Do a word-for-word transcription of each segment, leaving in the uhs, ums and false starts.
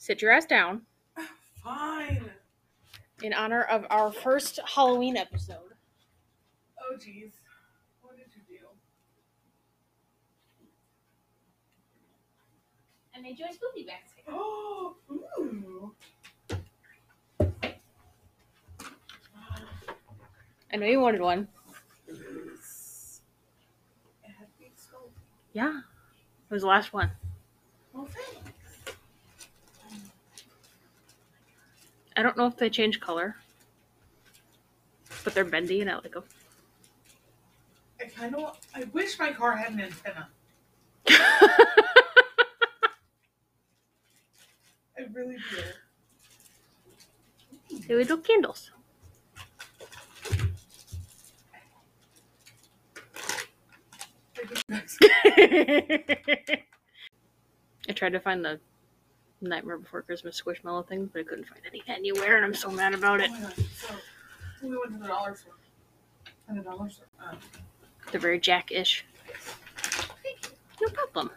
Sit your ass down. Fine. In honor of our first Halloween episode. Oh, jeez. What did you do? I made you a spoopy basket. Oh, ooh. I know you wanted one. It had to be spoopy. Yeah. It was the last one. Well, thanks. I don't know if they change color. But they're bendy and I like them. I kind of, I wish my car had an antenna. I really do. They little candles. I tried to find the Nightmare Before Christmas Squishmallow thing, but I couldn't find any anywhere, and I'm so mad about it. Oh my God. So, we went to the dollar store. And the dollar store. Um, They're very Jack-ish. No problem.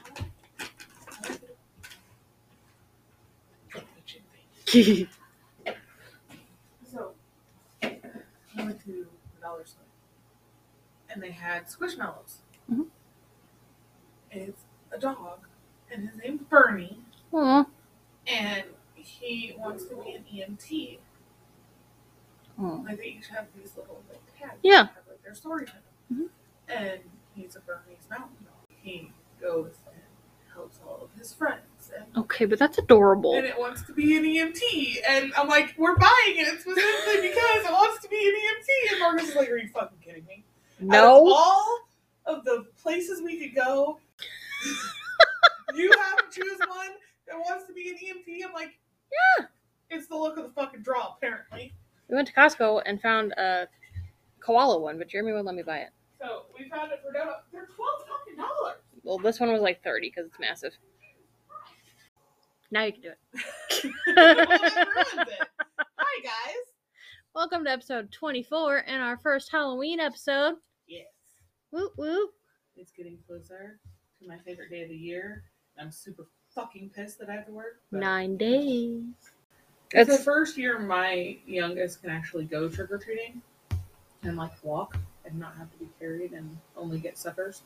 So, I went to the dollar store. And they had Squishmallows. Mm-hmm. It's a dog. And his name's Bernie. Aww. And he wants to be an E M T. Aww. Like, they each have these little like, tags. Yeah. That have, like, their stories in them. Mm-hmm. And he's a Bernese Mountain Dog. He goes and helps all of his friends. And, Okay, but that's adorable. and it wants to be an E M T. And I'm like, we're buying it specifically because it wants to be an E M T. And Marcus is like, are you fucking kidding me? Out of No. all of the places we could go, you have to choose one that wants to be an E M T. I'm like, Yeah. It's the look of the fucking draw, apparently. We went to Costco and found a koala one, but Jeremy wouldn't let me buy it. So we found it for no, they're twelve fucking dollars. Well, this one was like thirty because it's massive. Now you can do it. Well, that ruins it. Hi, guys. Welcome to episode twenty-four and our first Halloween episode. Yes. Whoop whoop. It's getting closer to my favorite day of the year. I'm super fucking pissed that I have to work. but- Nine days. It's the It's first year my youngest can actually go trick-or-treating and like walk and not have to be carried and only get suckers.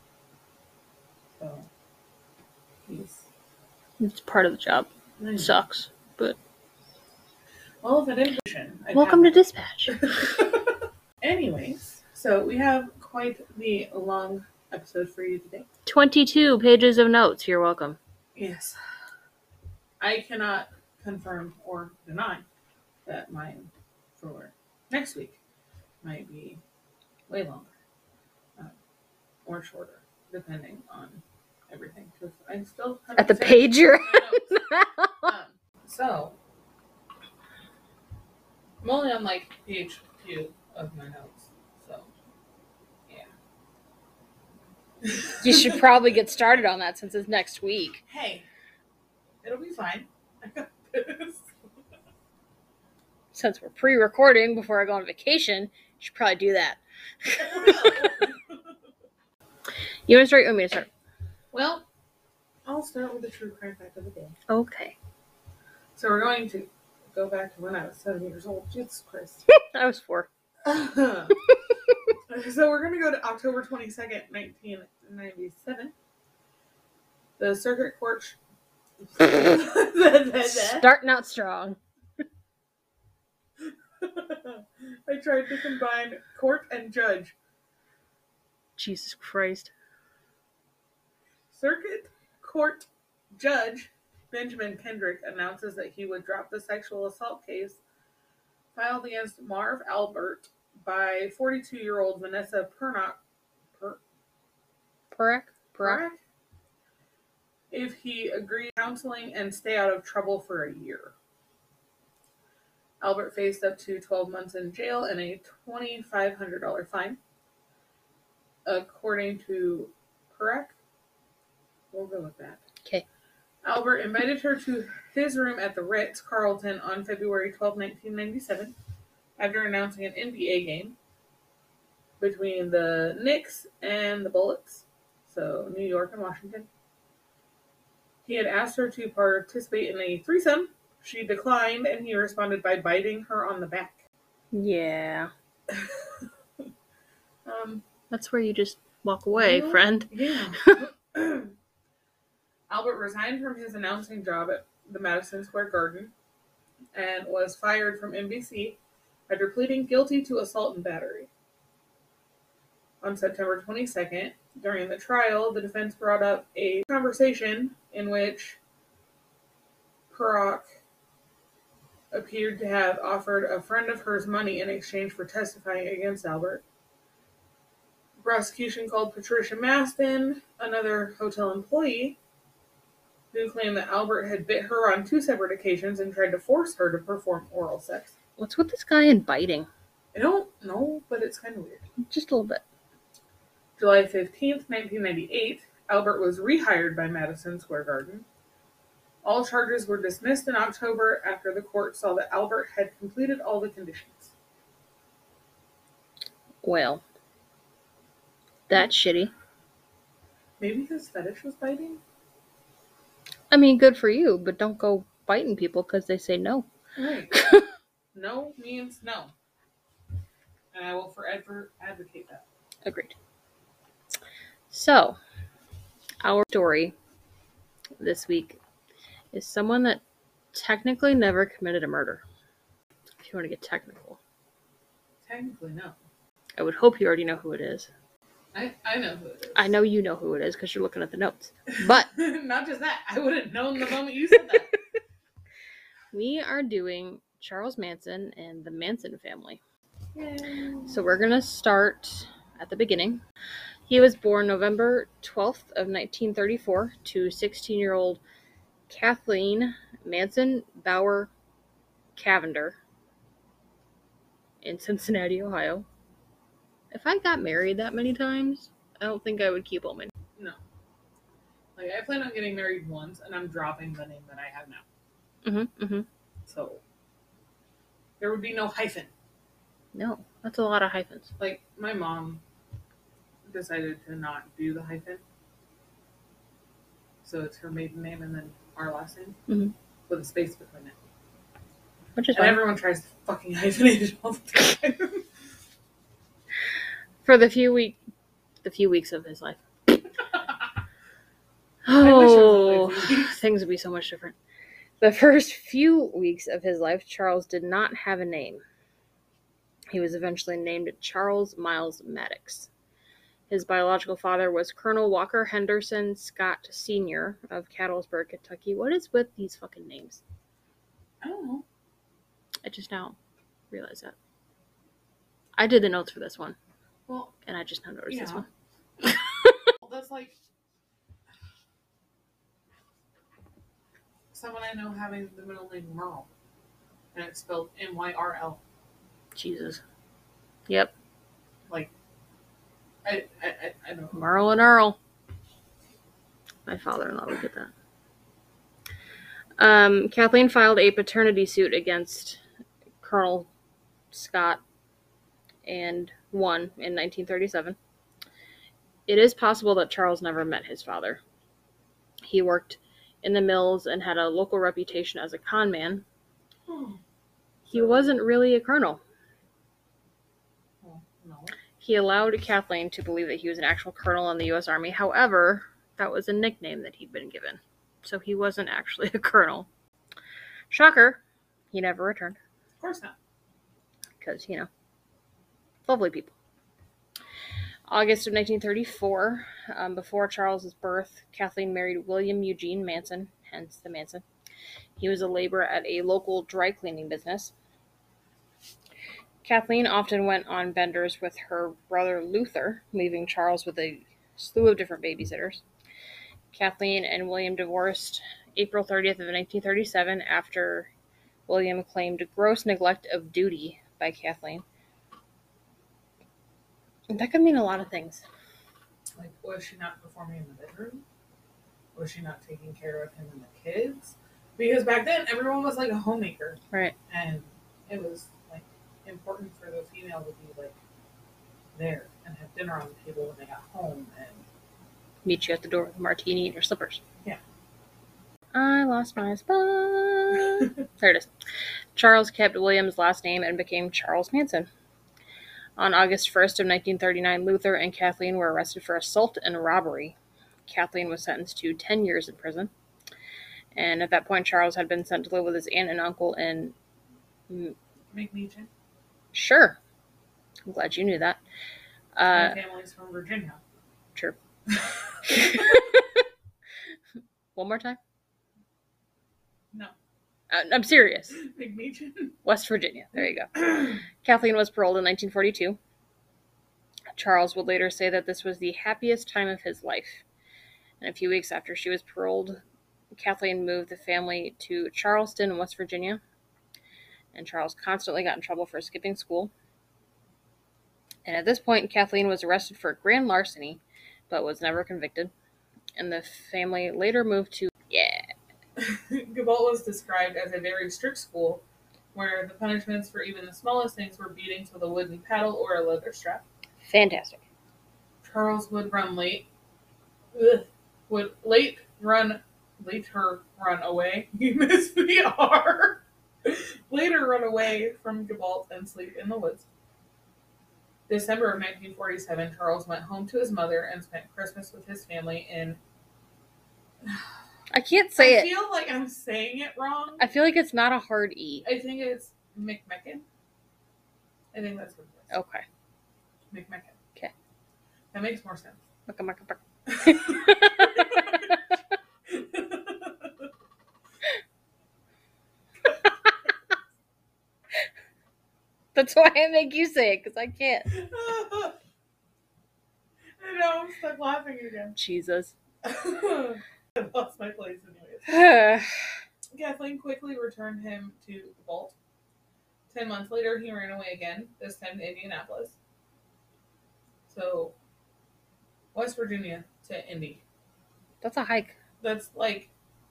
So he's it's part of the job. nice. Sucks, but Well, if it didn't, I'd welcome to have- dispatch. Anyways, so we have quite the long episode for you today. Twenty-two pages of notes. You're welcome. Yes. I cannot confirm or deny that mine for next week might be way longer uh, or shorter, depending on everything. Because I still have At the page you're um, So, I'm only on like page two of my notes. So, yeah. You should probably get started on that since it's next week. Hey, it'll be fine. I got this. Since we're pre-recording before I go on vacation, you should probably do that. You want to start? You want me to start? Well, I'll start with the true crime fact of the day. Okay. So we're going to go back to when I was seven years old. Jesus Christ. I was four. So we're going to go to October twenty-second, nineteen ninety-seven. The circuit court... Starting out strong. I tried to combine court and judge. Jesus Christ. Circuit Court Judge Benjamin Kendrick announces that he would drop the sexual assault case filed against Marv Albert by forty-two-year-old Vanessa Pernock, per, Perek? Perek? Pernock if he agreed to counseling and stay out of trouble for a year. Albert faced up to twelve months in jail and a twenty-five hundred dollars fine. According to Perek, we'll go with that. Okay. Albert invited her to his room at the Ritz-Carlton on February twelfth, nineteen ninety-seven, after announcing an N B A game between the Knicks and the Bullets, so New York and Washington. He had asked her to participate in a threesome. She declined, and he responded by biting her on the back. Yeah. um, That's where you just walk away, well, friend. Yeah. Albert resigned from his announcing job at the Madison Square Garden and was fired from N B C after pleading guilty to assault and battery. On September twenty-second, during the trial, the defense brought up a conversation in which Perrock appeared to have offered a friend of hers money in exchange for testifying against Albert. The prosecution called Patricia Maston, another hotel employee, who claimed that Albert had bit her on two separate occasions and tried to force her to perform oral sex. What's with this guy and biting? I don't know, but it's kind of weird. Just a little bit. July fifteenth, nineteen ninety-eight, Albert was rehired by Madison Square Garden. All charges were dismissed in October after the court saw that Albert had completed all the conditions. Well, that's shitty. Maybe his fetish was biting? I mean, good for you, but don't go biting people because they say no. Right. No means no. And I will forever advocate that. Agreed. So, our story this week is someone that technically never committed a murder. If you want to get technical. Technically, no. I would hope you already know who it is. I, I know who it is. I know you know who it is because you're looking at the notes. But not just that, I would have known the moment you said that. We are doing Charles Manson and the Manson family. Yay. So we're going to start at the beginning. He was born November twelfth of nineteen thirty-four to sixteen-year-old Kathleen Manson Bauer Cavender in Cincinnati, Ohio. If I got married that many times, I don't think I would keep all my names. No. Like, I plan on getting married once, and I'm dropping the name that I have now. Mm-hmm, mm-hmm. So, there would be no hyphen. No, that's a lot of hyphens. Like, my mom decided to not do the hyphen. So it's her maiden name and then our last name. Mm-hmm. With a space between it. Which is and fine. Everyone tries to fucking hyphenate it all the time. For the few week, the few weeks of his life. Oh, things would be so much different. The first few weeks of his life, Charles did not have a name. He was eventually named Charles Miles Maddox. His biological father was Colonel Walker Henderson Scott Senior of Cattlesburg, Kentucky. What is with these fucking names? I don't know. I just now realized that. I did the notes for this one. Well, and I just now noticed yeah. this one. Well, that's like someone I know having the middle name Merle. And it's spelled M Y R L. Jesus. Yep. Like, I, I, I, I don't know. Merle and Earl. My father-in-law would get that. Um, Kathleen filed a paternity suit against Colonel Scott and won in nineteen thirty-seven. It is possible that Charles never met his father. He worked in the mills and had a local reputation as a con man. Oh. He wasn't really a colonel. Well, no. He allowed Kathleen to believe that he was an actual colonel in the U S Army. However, that was a nickname that he'd been given. So he wasn't actually a colonel. Shocker, he never returned. Of course not. Because, you know, lovely people. August of nineteen thirty-four, um, before Charles's birth, Kathleen married William Eugene Manson, hence the Manson. He was a laborer at a local dry cleaning business. Kathleen often went on benders with her brother Luther, leaving Charles with a slew of different babysitters. Kathleen and William divorced April thirtieth of nineteen thirty-seven after William claimed gross neglect of duty by Kathleen. That could mean a lot of things. Like, was she not performing in the bedroom? Was she not taking care of him and the kids? Because back then, everyone was like a homemaker. Right. And it was, like, important for the female to be, like, there and have dinner on the table when they got home and meet you at the door with a martini and your slippers. Yeah. I lost my spot. There it is. Charles kept William's last name and became Charles Manson. On August first of nineteen thirty-nine, Luther and Kathleen were arrested for assault and robbery. Kathleen was sentenced to ten years in prison. And at that point, Charles had been sent to live with his aunt and uncle in... McMeechan. Sure. I'm glad you knew that. Uh, My family's from Virginia. True. One more time? No. Uh, I'm serious. McMeechan. West Virginia. There you go. Kathleen was paroled in nineteen forty-two. Charles would later say that this was the happiest time of his life. And a few weeks after she was paroled, Kathleen moved the family to Charleston, West Virginia. And Charles constantly got in trouble for skipping school. And at this point, Kathleen was arrested for grand larceny, but was never convicted. And the family later moved to... Yeah. Gabalt was described as a very strict school, where the punishments for even the smallest things were beatings with a wooden paddle or a leather strap. Fantastic. Charles would run late... Ugh, would late run... Later run away. You missed the R. Later run away from Gabalt and sleep in the woods. December of nineteen forty-seven, Charles went home to his mother and spent Christmas with his family in... I can't say I it. I feel like I'm saying it wrong. I feel like it's not a hard E. I think it's McMecken. I think that's what it is. Okay. McMecken. Okay. That makes more sense. Mucka, mucka, mucka. That's why I make you say it, because I can't. I know, I'm stuck laughing again. Jesus. I lost my place anyways. That's Kathleen quickly returned him to Gabalt. Ten months later, he ran away again, this time to Indianapolis. So, West Virginia to Indy. a hike. That's like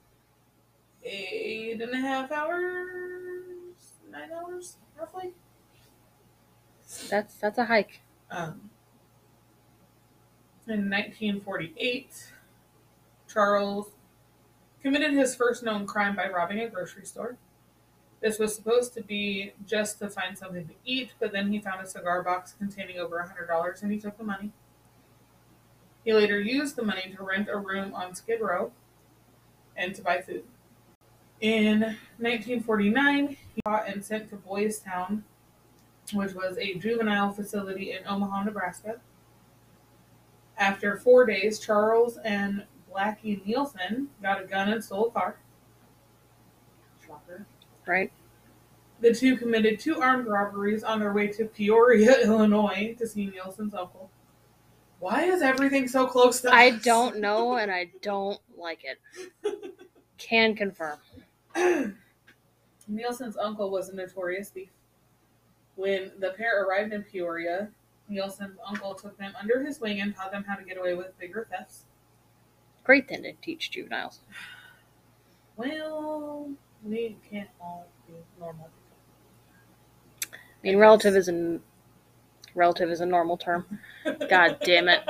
eight and a half hours, nine hours, roughly. That's that's a hike. Um, in nineteen forty-eight, Charles committed his first known crime by robbing a grocery store. This was supposed to be just to find something to eat, but then he found a cigar box containing over one hundred dollars and he took the money. He later used the money to rent a room on Skid Row and to buy food. In nineteen forty-nine, he was caught and sent to Boys Town, which was a juvenile facility in Omaha, Nebraska. After four days, Charles and Blackie Nielsen got a gun and stole a car. Shocker. Right? The two committed two armed robberies on their way to Peoria, Illinois, to see Nielsen's uncle. Why is everything so close to us? I don't know, and I don't like it. Can confirm. Nielsen's uncle was a notorious thief. When the pair arrived in Peoria, Nielsen's uncle took them under his wing and taught them how to get away with bigger thefts. Great thing to teach juveniles. Well, we can't all be normal people. I mean, relative is a relative is a normal term. God damn it.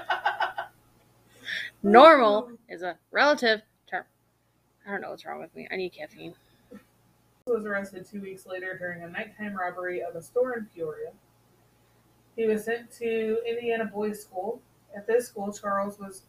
Normal is a relative term. I don't know what's wrong with me. I need caffeine. He was arrested two weeks later during a nighttime robbery of a store in Peoria. He was sent to Indiana Boys School. At this school, Charles was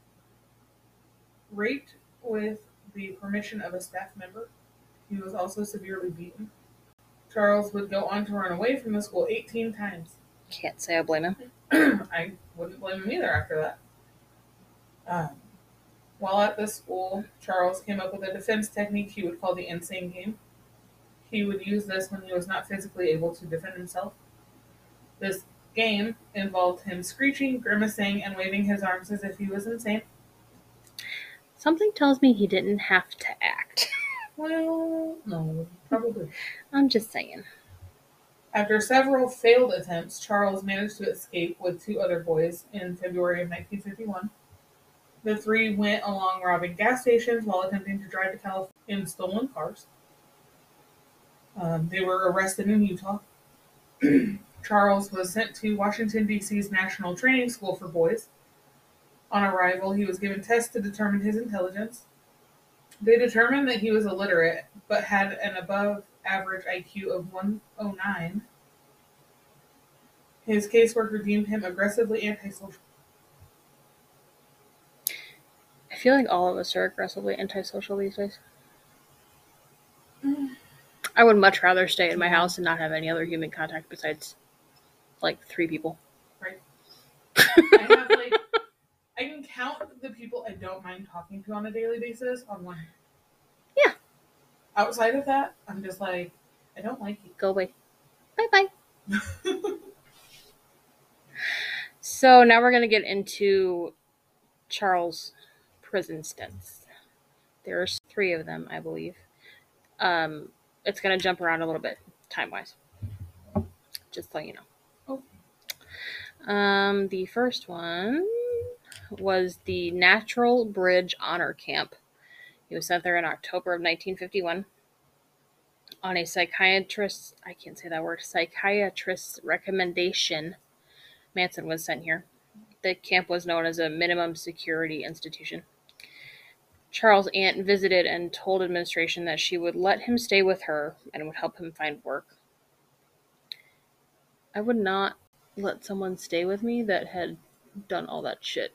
raped with the permission of a staff member. He was also severely beaten. Charles would go on to run away from the school eighteen times. Can't say I blame him. I wouldn't blame him either after that. Um, while at this school, Charles came up with a defense technique he would call the insane game. He would use this when he was not physically able to defend himself. This game involved him screeching, grimacing, and waving his arms as if he was insane. Something tells me he didn't have to act. Well, no, probably. I'm just saying. After several failed attempts, Charles managed to escape with two other boys in February of nineteen fifty-one. The three went along robbing gas stations while attempting to drive to California in stolen cars. Um, they were arrested in Utah. Charles was sent to Washington, D C's National Training School for Boys. On arrival, he was given tests to determine his intelligence. They determined that he was illiterate, but had an above-average I Q of one oh nine. His caseworker deemed him aggressively antisocial. I feel like all of us are aggressively antisocial these days. I would much rather stay in my house and not have any other human contact besides, like, three people. Right. I have, like, I can count the people I don't mind talking to on a daily basis on one hand. Yeah. Outside of that, I'm just like, I don't like you. Go away. Bye-bye. So now we're going to get into Charles' prison stints. There's three of them, I believe. Um, it's going to jump around a little bit time-wise. Just so you know. Okay. Um, the first one was the Natural Bridge Honor Camp. He was sent there in October of nineteen fifty-one on a psychiatrist, I can't say that word, psychiatrist's recommendation. Manson was sent here. The camp was known as a minimum security institution. Charles' aunt visited and told administration that she would let him stay with her and would help him find work. I would not let someone stay with me that had done all that shit.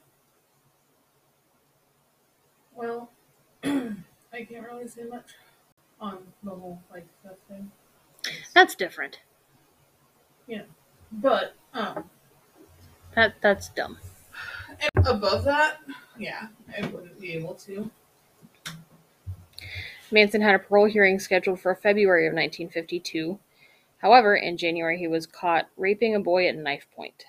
Well, I can't really say much on the whole, like, that thing. That's different. Yeah. But, um... That That's dumb. And above that, yeah, I wouldn't be able to. Manson had a parole hearing scheduled for February of nineteen fifty-two. However, in January, he was caught raping a boy at knife point.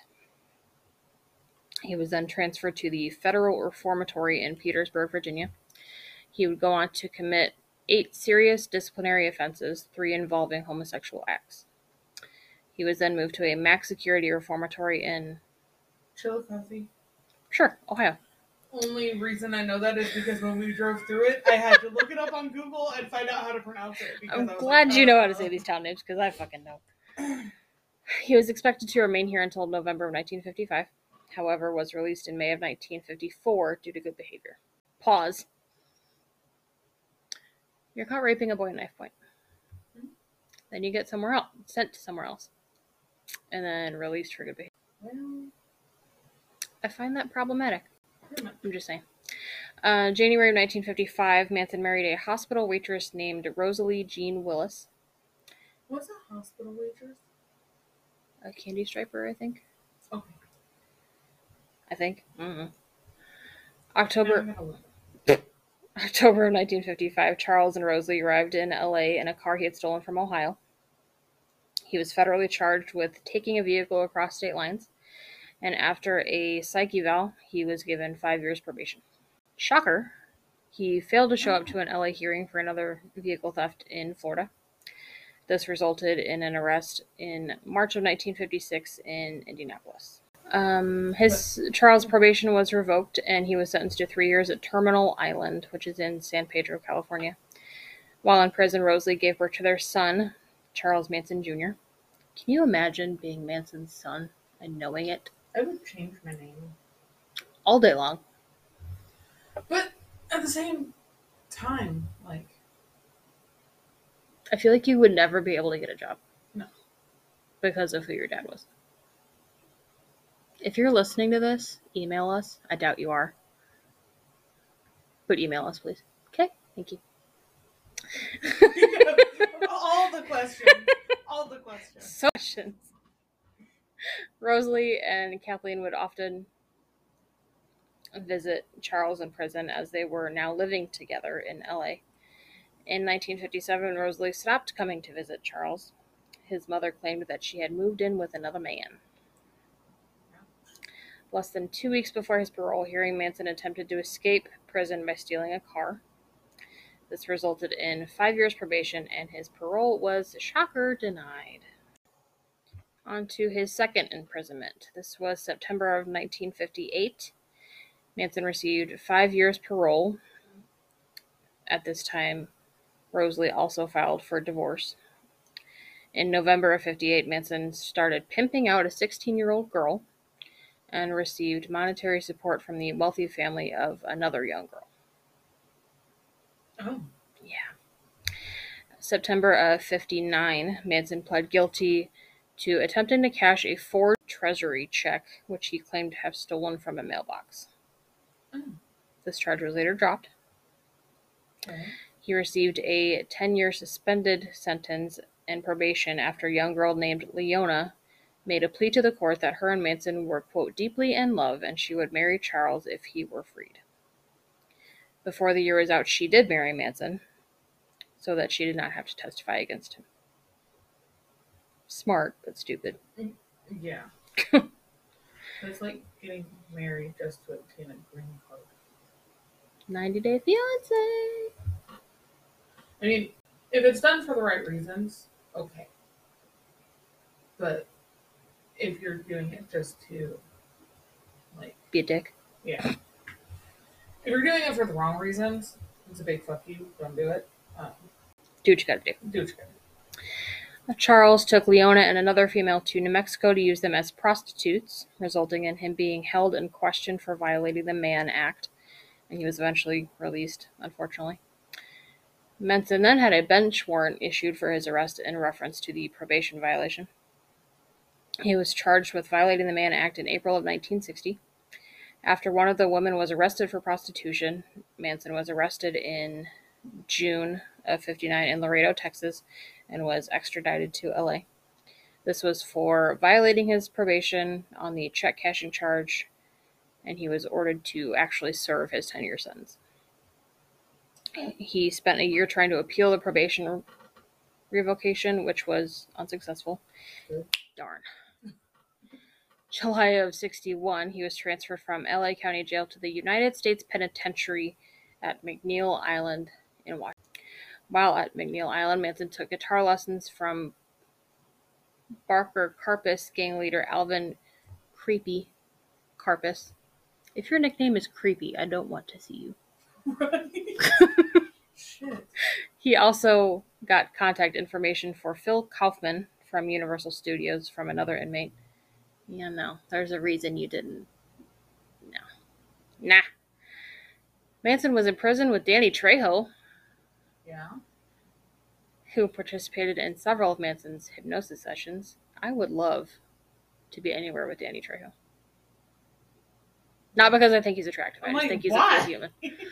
He was then transferred to the Federal Reformatory in Petersburg, Virginia. He would go on to commit eight serious disciplinary offenses, three involving homosexual acts. He was then moved to a max security reformatory in Chillicothe. Sure, Ohio. Only reason I know that is because when we drove through it, I had to look it up on Google and find out how to pronounce it. I'm I was glad like, you know how to uh, say these town names, because I fucking know. He was expected to remain here until November of nineteen fifty-five. However, was released in May of nineteen fifty-four due to good behavior. Pause. You're caught raping a boy at knife point. Mm-hmm. Then you get somewhere else, sent to somewhere else, and then released for good behavior. Well, I find that problematic. I'm just saying. Uh, January of nineteen fifty-five, Manson married a hospital waitress named Rosalie Jean Willis. What's a hospital waitress? A candy striper, I think. Okay. I think. Mm-hmm. October. October of nineteen fifty-five, Charles and Rosalie arrived in L A in a car he had stolen from Ohio. He was federally charged with taking a vehicle across state lines, and after a psych eval, he was given five years probation. Shocker, he failed to show up to an L A hearing for another vehicle theft in Florida. This resulted in an arrest in March of nineteen fifty-six in Indianapolis. Um, his Charles' probation was revoked, and he was sentenced to three years at Terminal Island, which is in San Pedro, California. While in prison, Rosalie gave birth to their son, Charles Manson Junior Can you imagine being Manson's son and knowing it? I would change my name. All day long. But at the same time, like... I feel like you would never be able to get a job. No. Because of who your dad was. If you're listening to this, email us. I doubt you are. But email us, please. Okay? Thank you. All the questions. All the questions. So questions. Rosalie and Kathleen would often visit Charles in prison as they were now living together in L A. In nineteen fifty-seven, Rosalie stopped coming to visit Charles. His mother claimed that she had moved in with another man. Less than two weeks before his parole hearing, Manson attempted to escape prison by stealing a car. This resulted in five years probation, and his parole was, shocker, denied. On to his second imprisonment. This was September of nineteen fifty-eight. Manson received five years parole. At this time, Rosalie also filed for divorce. In November of fifty-eight, Manson started pimping out a sixteen-year-old girl and received monetary support from the wealthy family of another young girl. Oh. Yeah. September of fifty-nine, Manson pled guilty to attempting to cash a forged treasury check, which he claimed to have stolen from a mailbox. Oh. This charge was later dropped. Okay. He received a ten-year suspended sentence and probation after a young girl named Leona made a plea to the court that her and Manson were, quote, deeply in love and she would marry Charles if he were freed. Before the year was out, she did marry Manson, so that she did not have to testify against him. Smart, but stupid. Yeah. It's like getting married just to obtain a green card. ninety Day Fiancé. I mean, if it's done for the right reasons, okay. But if you're doing it just to, like... Be a dick. Yeah. If you're doing it for the wrong reasons, it's a big fuck you. Don't do it. Um, do what you gotta do. Do what you gotta do. Charles took Leona and another female to New Mexico to use them as prostitutes, resulting in him being held and questioned for violating the Mann Act, and he was eventually released, unfortunately. Manson then had a bench warrant issued for his arrest in reference to the probation violation. He was charged with violating the Mann Act in April of nineteen sixty. After one of the women was arrested for prostitution, Manson was arrested in June of fifty-nine in Laredo, Texas, and was extradited to L A. This was for violating his probation on the check cashing charge, and he was ordered to actually serve his ten-year sentence. He spent a year trying to appeal the probation revocation, which was unsuccessful. Good. Darn. July of sixty-one, he was transferred from L A County Jail to the United States Penitentiary at McNeil Island in Washington. While at McNeil Island, Manson took guitar lessons from Barker Karpus gang leader Alvin Creepy Karpus. If your nickname is Creepy, I don't want to see you. Right? Shit. He also got contact information for Phil Kaufman from Universal Studios from another inmate. Yeah, no. There's a reason you didn't. No. Nah. Manson was in prison with Danny Trejo. Yeah. Who participated in several of Manson's hypnosis sessions. I would love to be anywhere with Danny Trejo. Not because I think he's attractive. I I'm just like, think he's why? a cool human.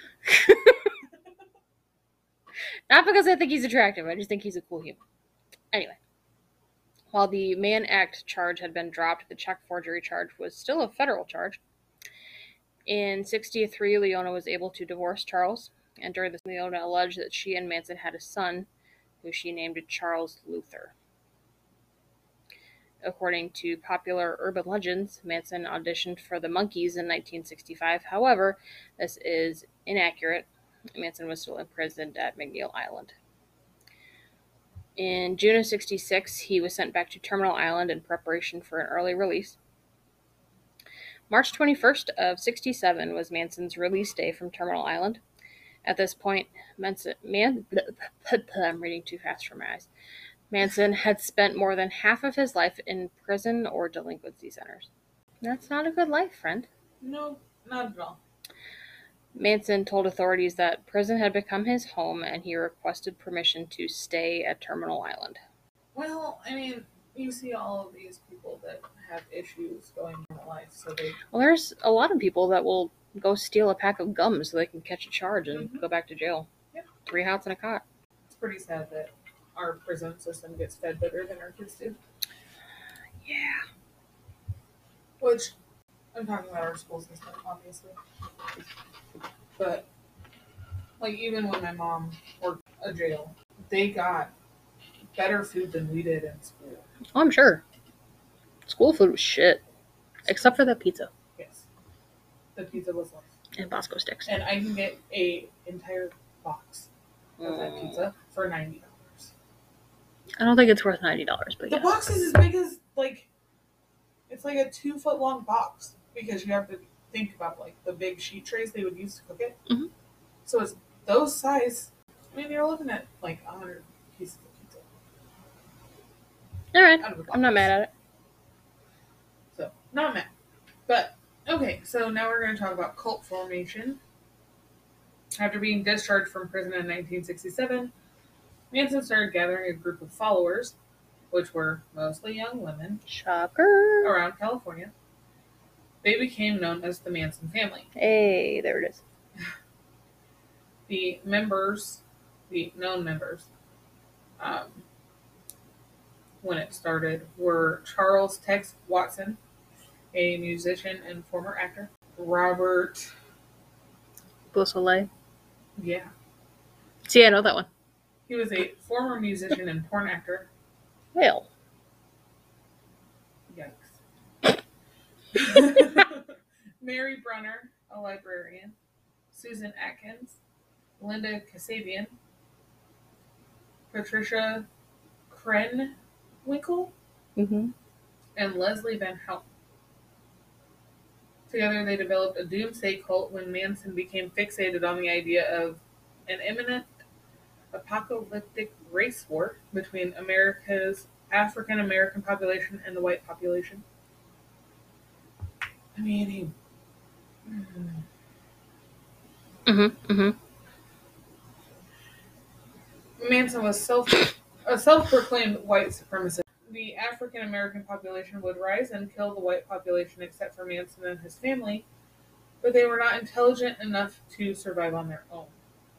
Not because I think he's attractive. I just think he's a cool human. Anyway. While the Mann Act charge had been dropped, the check forgery charge was still a federal charge. In sixty-three, Leona was able to divorce Charles, and during this, Leona alleged that she and Manson had a son, who she named Charles Luther. According to popular urban legends, Manson auditioned for the Monkees in nineteen sixty-five. However, this is inaccurate. Manson was still imprisoned at McNeil Island. In June of sixty-six, he was sent back to Terminal Island in preparation for an early release. March twenty-first of sixty-seven was Manson's release day from Terminal Island. At this point, Manson, Man, I'm reading too fast for my eyes. Manson had spent more than half of his life in prison or delinquency centers. That's not a good life, friend. No, not at all. Manson told authorities that prison had become his home, and he requested permission to stay at Terminal Island. Well, I mean, you see all of these people that have issues going in their life, so they... Well, there's a lot of people that will go steal a pack of gum so they can catch a charge and mm-hmm. go back to jail. Yep. Three hots and a cot. It's pretty sad that our prison system gets fed better than our kids do. Yeah. Which, I'm talking about our school system, obviously. But, like, even when my mom worked a jail, they got better food than we did in school. Oh, I'm sure. School food was shit. Except for the pizza. Yes. The pizza was nice. And Bosco sticks. And I can get a entire box of mm. that pizza for ninety dollars. I don't think it's worth ninety dollars, but The yes. box is as big as, like, it's like a two foot long box. Because you have to think about, like, the big sheet trays they would use to cook it. Mm-hmm. So it's those size. I mean, you're looking at, like, a hundred pieces of pizza. Alright. I'm not mad at it. So, not mad. But, okay, so now we're going to talk about cult formation. After being discharged from prison in nineteen sixty-seven, Manson started gathering a group of followers, which were mostly young women, Shocker. around California. They became known as the Manson family. Hey, there it is. The members, the known members, um, when it started, were Charles Tex Watson, a musician and former actor, Robert, Beausoleil. yeah, See, I know that one. he was a former musician and porn actor. Well. Yikes. Mary Brunner, a librarian, Susan Atkins, Linda Kasabian, Patricia Krenwinkel, Mm-hmm. and Leslie Van Houten. Together, they developed a doomsday cult when Manson became fixated on the idea of an imminent apocalyptic race war between America's African American population and the white population. I mean, he. Mm-hmm. Mm-hmm. Manson was self a self-proclaimed white supremacist. The African American population would rise and kill the white population except for Manson and his family, but they were not intelligent enough to survive on their own.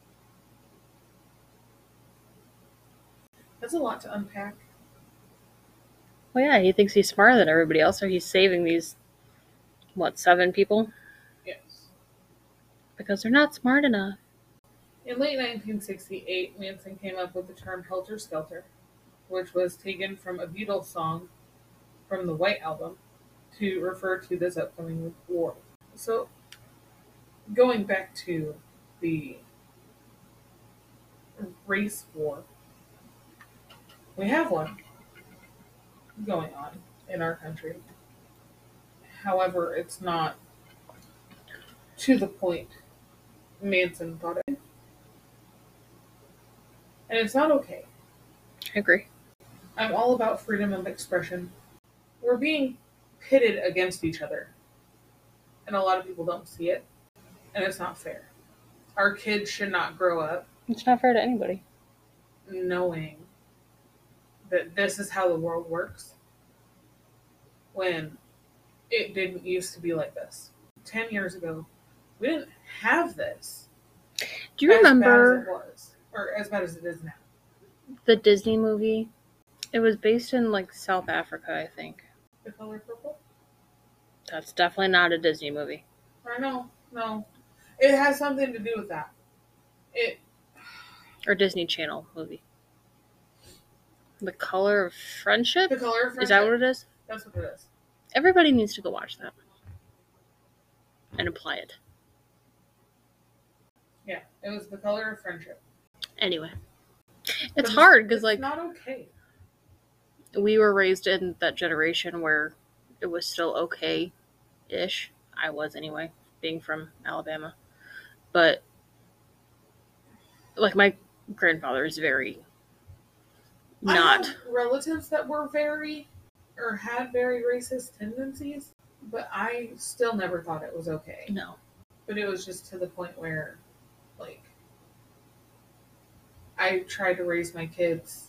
That's a lot to unpack. Well, yeah, he thinks he's smarter than everybody else, so he's saving these, what, seven people? Yes. Because they're not smart enough. In late nineteen sixty-eight, Manson came up with the term Helter Skelter, which was taken from a Beatles song from the White Album to refer to this upcoming war. So, going back to the race war, we have one going on in our country. However, it's not to the point Manson thought it. And it's not okay. I agree. I'm all about freedom of expression. We're being pitted against each other. And a lot of people don't see it. And it's not fair. Our kids should not grow up It's not fair to anybody. knowing that this is how the world works when it didn't used to be like this. Ten years ago, we didn't have this. Do you as bad as remember it was, or as bad as it is now. the Disney movie? It was based in, like, South Africa, I think. The Color Purple? That's definitely not a Disney movie. I know, no. It has something to do with that. It Or Disney Channel movie. The Color of Friendship? The Color of Friendship. Is that what it is? That's what it is. Everybody needs to go watch that. And apply it. Yeah, it was The Color of Friendship. Anyway. It's But hard, because, it's like, not okay. we were raised in that generation where it was still okay-ish. I was, anyway, being from Alabama. But, like, my grandfather is very I not. have relatives that were very, or had very racist tendencies, but I still never thought it was okay. No. But it was just to the point where, like, I tried to raise my kids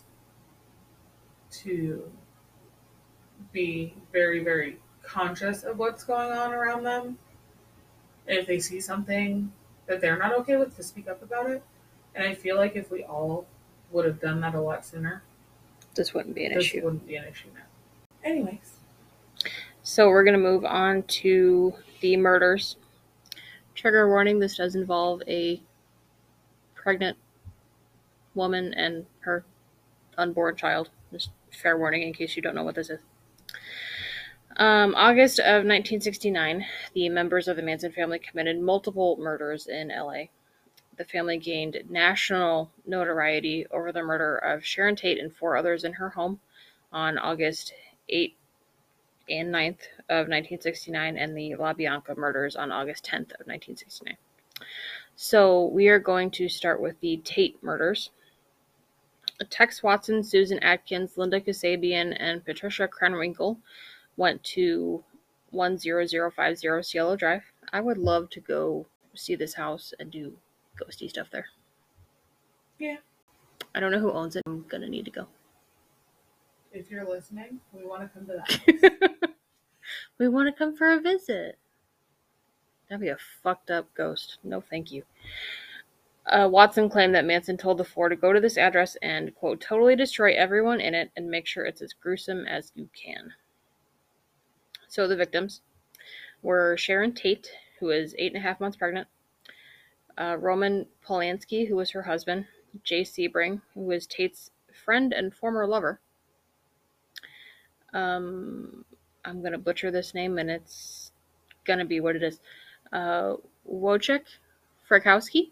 to be very, very conscious of what's going on around them. And if they see something that they're not okay with, to speak up about it. And I feel like if we all would have done that a lot sooner, This wouldn't be an this issue. wouldn't be an issue now. Anyways. So we're going to move on to the murders. Trigger warning, this does involve a pregnant woman and her unborn child. Just fair warning in case you don't know what this is. Um, August of nineteen sixty-nine, the members of the Manson family committed multiple murders in L A. The family gained national notoriety over the murder of Sharon Tate and four others in her home on August eighth and ninth of nineteen sixty-nine, and the LaBianca murders on August tenth of nineteen sixty-nine. So we are going to start with the Tate murders. Tex Watson, Susan Atkins, Linda Kasabian, and Patricia Krenwinkel went to one zero zero five zero Cielo Drive. I would love to go see this house and do ghosty stuff there. Yeah. I don't know who owns it. I'm gonna need to go. If you're listening, we want to come to that. We want to come for a visit. That'd be a fucked up ghost. No, thank you. Uh, Watson claimed that Manson told the four to go to this address and, quote, totally destroy everyone in it and make sure it's as gruesome as you can. So the victims were Sharon Tate, who was eight and a half months pregnant, uh, Roman Polanski, who was her husband, Jay Sebring, who was Tate's friend and former lover. Um, I'm going to butcher this name, and it's going to be what it is. Uh, Wojciech Frykowski,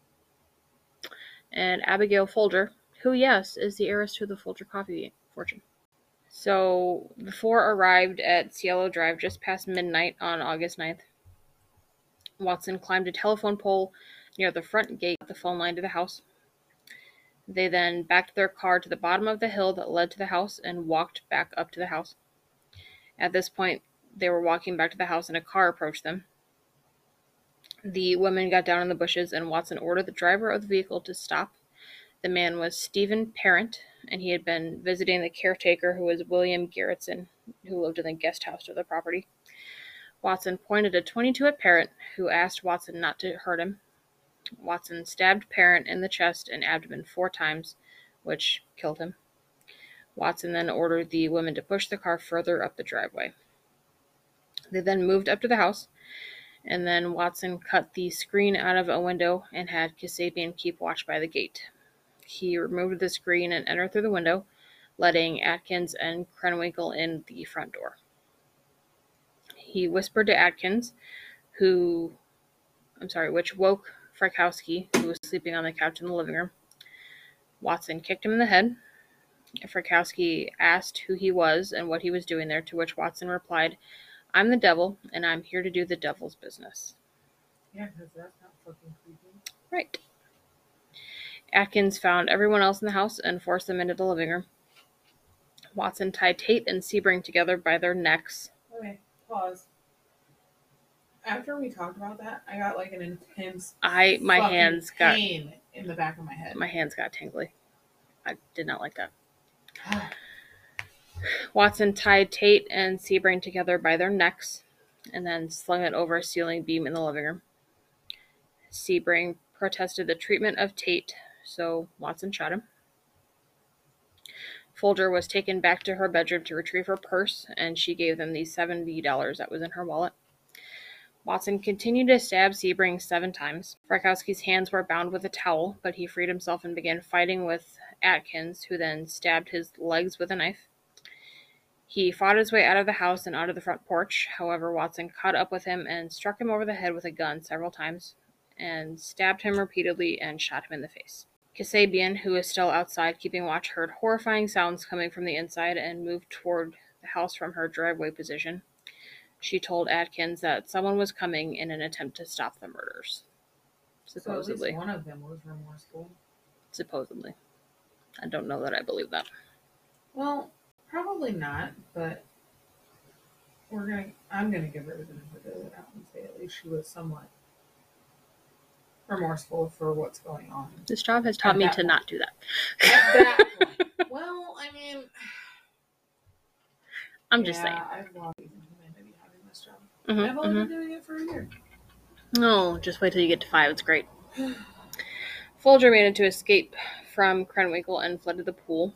and Abigail Folger, who, yes, is the heiress to the Folger coffee fortune. So the four arrived at Cielo Drive just past midnight on August ninth. Watson climbed a telephone pole near the front gate of the phone line to the house. They then backed their car to the bottom of the hill that led to the house and walked back up to the house. At this point, they were walking back to the house and a car approached them. The women got down in the bushes and Watson ordered the driver of the vehicle to stop. The man was Stephen Parent, and he had been visiting the caretaker, who was William Garretson, who lived in the guest house of the property. Watson pointed a twenty-two at Parent, who asked Watson not to hurt him. Watson stabbed Parent in the chest and abdomen four times, which killed him. Watson then ordered the women to push the car further up the driveway. They then moved up to the house, and then Watson cut the screen out of a window and had Kasabian keep watch by the gate. He removed the screen and entered through the window, letting Atkins and Krenwinkel in the front door. He whispered to Atkins, who, I'm sorry, which woke Frykowski, who was sleeping on the couch in the living room. Watson kicked him in the head. Frykowski asked who he was and what he was doing there, to which Watson replied, I'm the devil, and I'm here to do the devil's business. Yeah, because that's not fucking creepy. Right. Atkins found everyone else in the house and forced them into the living room. Watson tied Tate and Sebring together by their necks. Okay, pause. After we talked about that, I got like an intense I my fucking hands got pain in the back of my head. my hands got tingly. I did not like that. Watson tied Tate and Sebring together by their necks and then slung it over a ceiling beam in the living room. Sebring protested the treatment of Tate, so Watson shot him. Folger was taken back to her bedroom to retrieve her purse, and she gave them the seventy dollars that was in her wallet. Watson continued to stab Sebring seven times. Frykowski's hands were bound with a towel, but he freed himself and began fighting with Atkins, who then stabbed his legs with a knife. He fought his way out of the house and onto the front porch. However, Watson caught up with him and struck him over the head with a gun several times, and stabbed him repeatedly and shot him in the face. Kasabian, who was still outside keeping watch, heard horrifying sounds coming from the inside and moved toward the house from her driveway position. She told Atkins that someone was coming in an attempt to stop the murders. Supposedly. So at least one of them was remorseful. Supposedly. I don't know that I believe that. Well, probably not, but we're gonna. I'm gonna give her the benefit of the doubt and say at least she was somewhat remorseful for what's going on. This job has taught me to point. not do that. At that point. Well, I mean, I'm yeah, just saying. I've long been to be having this job. Mm-hmm, I've only mm-hmm. been doing it for a year. No, just wait till you get to five. It's great. Folger managed to escape from Krenwinkel and fled to the pool.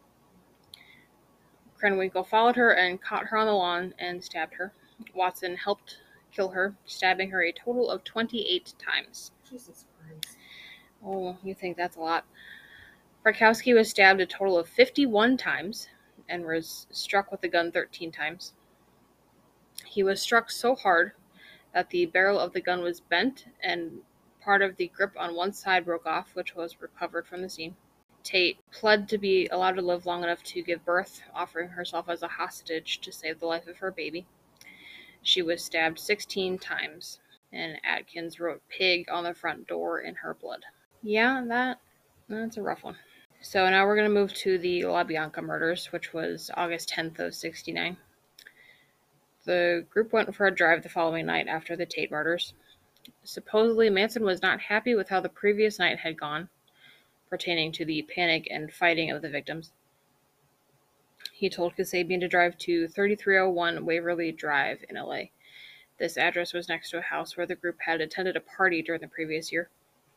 Krenwinkel followed her and caught her on the lawn and stabbed her. Watson helped kill her, stabbing her a total of twenty-eight times. Jesus Christ. Oh, you think that's a lot. Frykowski was stabbed a total of fifty-one times and was struck with the gun thirteen times. He was struck so hard that the barrel of the gun was bent and part of the grip on one side broke off, which was recovered from the scene. Tate pled to be allowed to live long enough to give birth, offering herself as a hostage to save the life of her baby. She was stabbed sixteen times, and Atkins wrote pig on the front door in her blood. Yeah, that that's a rough one. So now we're going to move to the LaBianca murders, which was August tenth of sixty-nine. The group went for a drive the following night after the Tate murders. Supposedly, Manson was not happy with how the previous night had gone, pertaining to the panic and fighting of the victims. He told Kasabian to drive to thirty-three oh one Waverly Drive in L A. This address was next to a house where the group had attended a party during the previous year.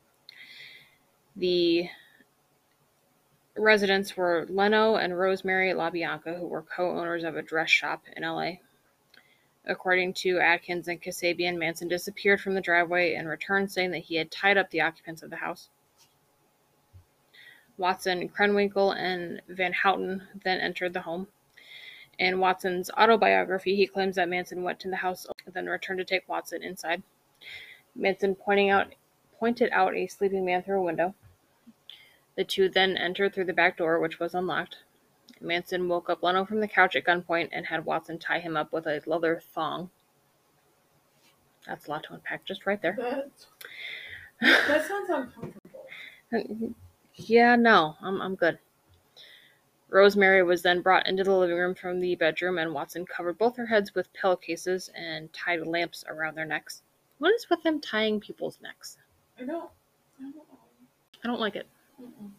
The residents were Leno and Rosemary LaBianca, who were co-owners of a dress shop in L A. According to Atkins and Kasabian, Manson disappeared from the driveway and returned saying that he had tied up the occupants of the house. Watson, Krenwinkel, and Van Houten then entered the home. In Watson's autobiography, he claims that Manson went to the house and then returned to take Watson inside. Manson pointing out, pointed out a sleeping man through a window. The two then entered through the back door, which was unlocked. Manson woke up Leno from the couch at gunpoint and had Watson tie him up with a leather thong. That's a lot to unpack just right there. That, that sounds uncomfortable. Yeah, no, I'm I'm good. Rosemary was then brought into the living room from the bedroom, and Watson covered both their heads with pillowcases and tied lamps around their necks. What is with them tying people's necks? I don't, I don't know. I don't like it. Mm-mm.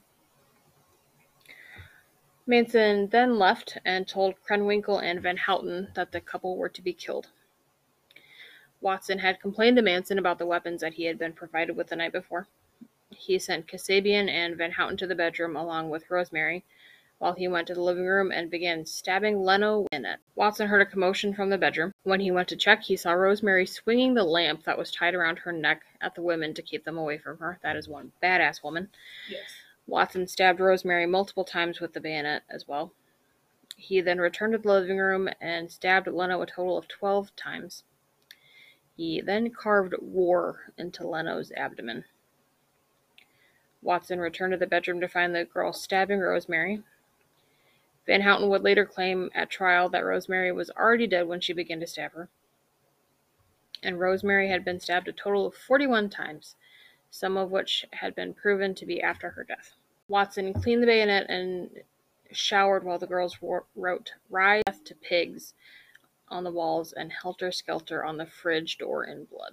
Manson then left and told Krenwinkel and Van Houten that the couple were to be killed. Watson had complained to Manson about the weapons that he had been provided with the night before. He sent Kasabian and Van Houten to the bedroom along with Rosemary, while he went to the living room and began stabbing Leno in it. Watson heard a commotion from the bedroom. When he went to check, he saw Rosemary swinging the lamp that was tied around her neck at the women to keep them away from her. That is one badass woman. Yes. Watson stabbed Rosemary multiple times with the bayonet as well. He then returned to the living room and stabbed Leno a total of twelve times. He then carved war into Leno's abdomen. Watson returned to the bedroom to find the girl stabbing Rosemary. Van Houten would later claim at trial that Rosemary was already dead when she began to stab her. And Rosemary had been stabbed a total of forty-one times, some of which had been proven to be after her death. Watson cleaned the bayonet and showered while the girls wrote "Ride Death to Pigs" on the walls and "Helter Skelter" on the fridge door in blood.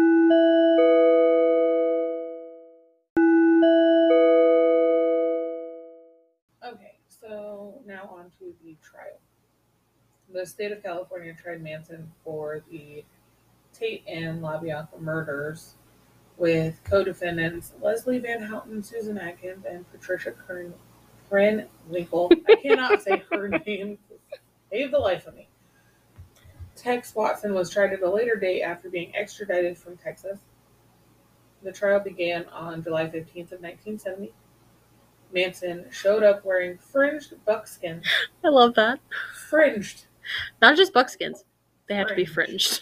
Okay, so now on to the trial. The state of California tried Manson for the Tate and LaBianca murders with co-defendants Leslie Van Houten, Susan Atkins, and Patricia Kern- Krenwinkel. I cannot say her name. Save the life of me. Tex Watson was tried at a later date after being extradited from Texas. The trial began on July fifteenth of nineteen seventy. Manson showed up wearing fringed buckskin. I love that. Fringed. Not just buckskins. They had to be Fringed. fringed.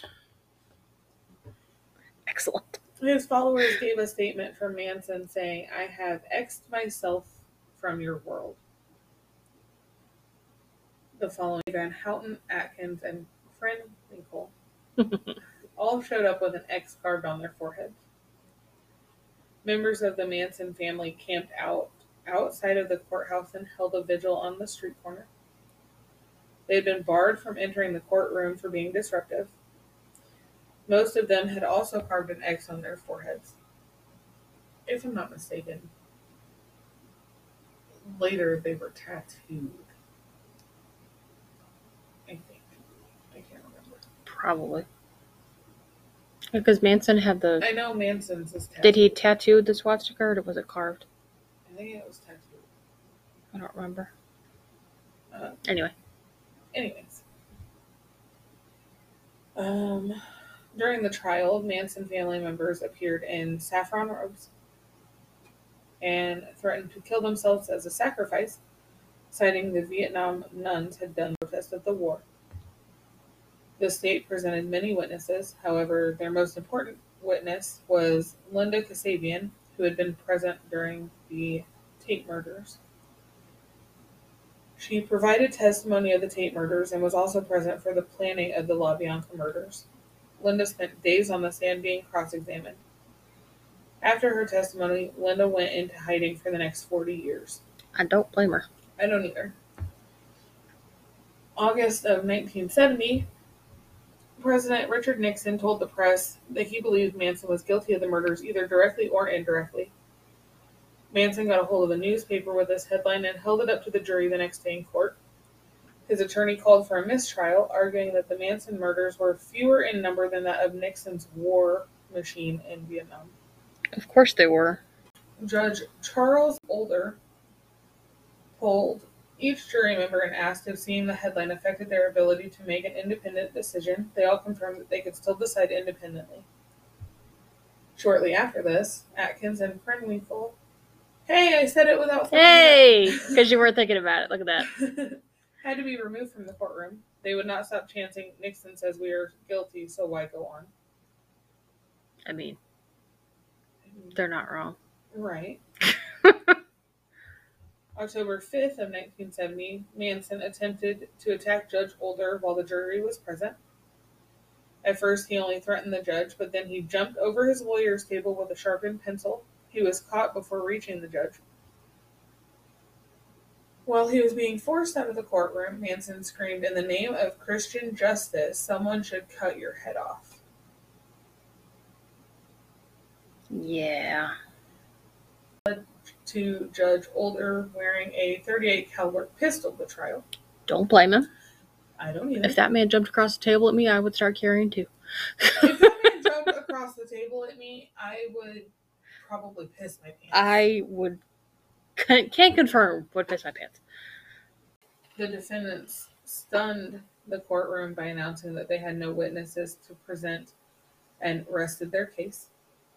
Excellent. His followers gave a statement from Manson saying, "I have X'd myself from your world." The following Van Houten, Atkins, and Krenwinkel all showed up with an X carved on their foreheads. Members of the Manson family camped out outside of the courthouse and held a vigil on the street corner. They had been barred from entering the courtroom for being disruptive. Most of them had also carved an X on their foreheads. If I'm not mistaken, later they were tattooed. I think. I can't remember. Probably. Because Manson had the... I know Manson's is tattooed. Did he tattoo the swastika or was it carved? I think it was tattooed. I don't remember. Uh, Anyway. Anyways. Um, during the trial, Manson family members appeared in saffron robes and threatened to kill themselves as a sacrifice, citing the Vietnam nuns had done the protest of the war. The state presented many witnesses. However, their most important witness was Linda Kasabian, who had been present during the Tate murders. She provided testimony of the Tate murders and was also present for the planning of the LaBianca murders. Linda spent days on the stand being cross-examined. After her testimony, Linda went into hiding for the next forty years. I don't blame her. I don't either. August of nineteen seventy, President Richard Nixon told the press that he believed Manson was guilty of the murders either directly or indirectly. Manson got a hold of a newspaper with this headline and held it up to the jury the next day in court. His attorney called for a mistrial, arguing that the Manson murders were fewer in number than that of Nixon's war machine in Vietnam. Of course they were. Judge Charles Older polled each jury member and asked if seeing the headline affected their ability to make an independent decision. They all confirmed that they could still decide independently. Shortly after this, Atkins and Krenwinkel, hey, I said it without thinking Hey! Because you weren't thinking about it. Look at that. had to be removed from the courtroom. They would not stop chanting, Nixon says we are guilty, so why go on? I mean, they're not wrong. Right. October fifth of nineteen seventy, Manson attempted to attack Judge Older while the jury was present. At first, he only threatened the judge, but then he jumped over his lawyer's table with a sharpened pencil. He was caught before reaching the judge. While he was being forced out of the courtroom, Manson screamed, in the name of Christian justice, someone should cut your head off. Yeah. To Judge Older wearing a thirty-eight caliber pistol at the trial. Don't blame him. I don't either. If that man jumped across the table at me, I would start carrying too. If that man jumped across the table at me, I would probably piss my pants. I would, can't confirm, would piss my pants. The defendants stunned the courtroom by announcing that they had no witnesses to present and rested their case.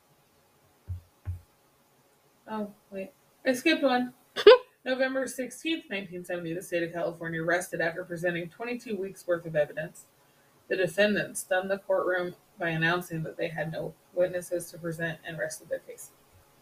Oh, wait. I skipped one. November sixteenth, nineteen seventy, the state of California rested after presenting twenty-two weeks' worth of evidence. The defendants stunned the courtroom by announcing that they had no witnesses to present and rested their case.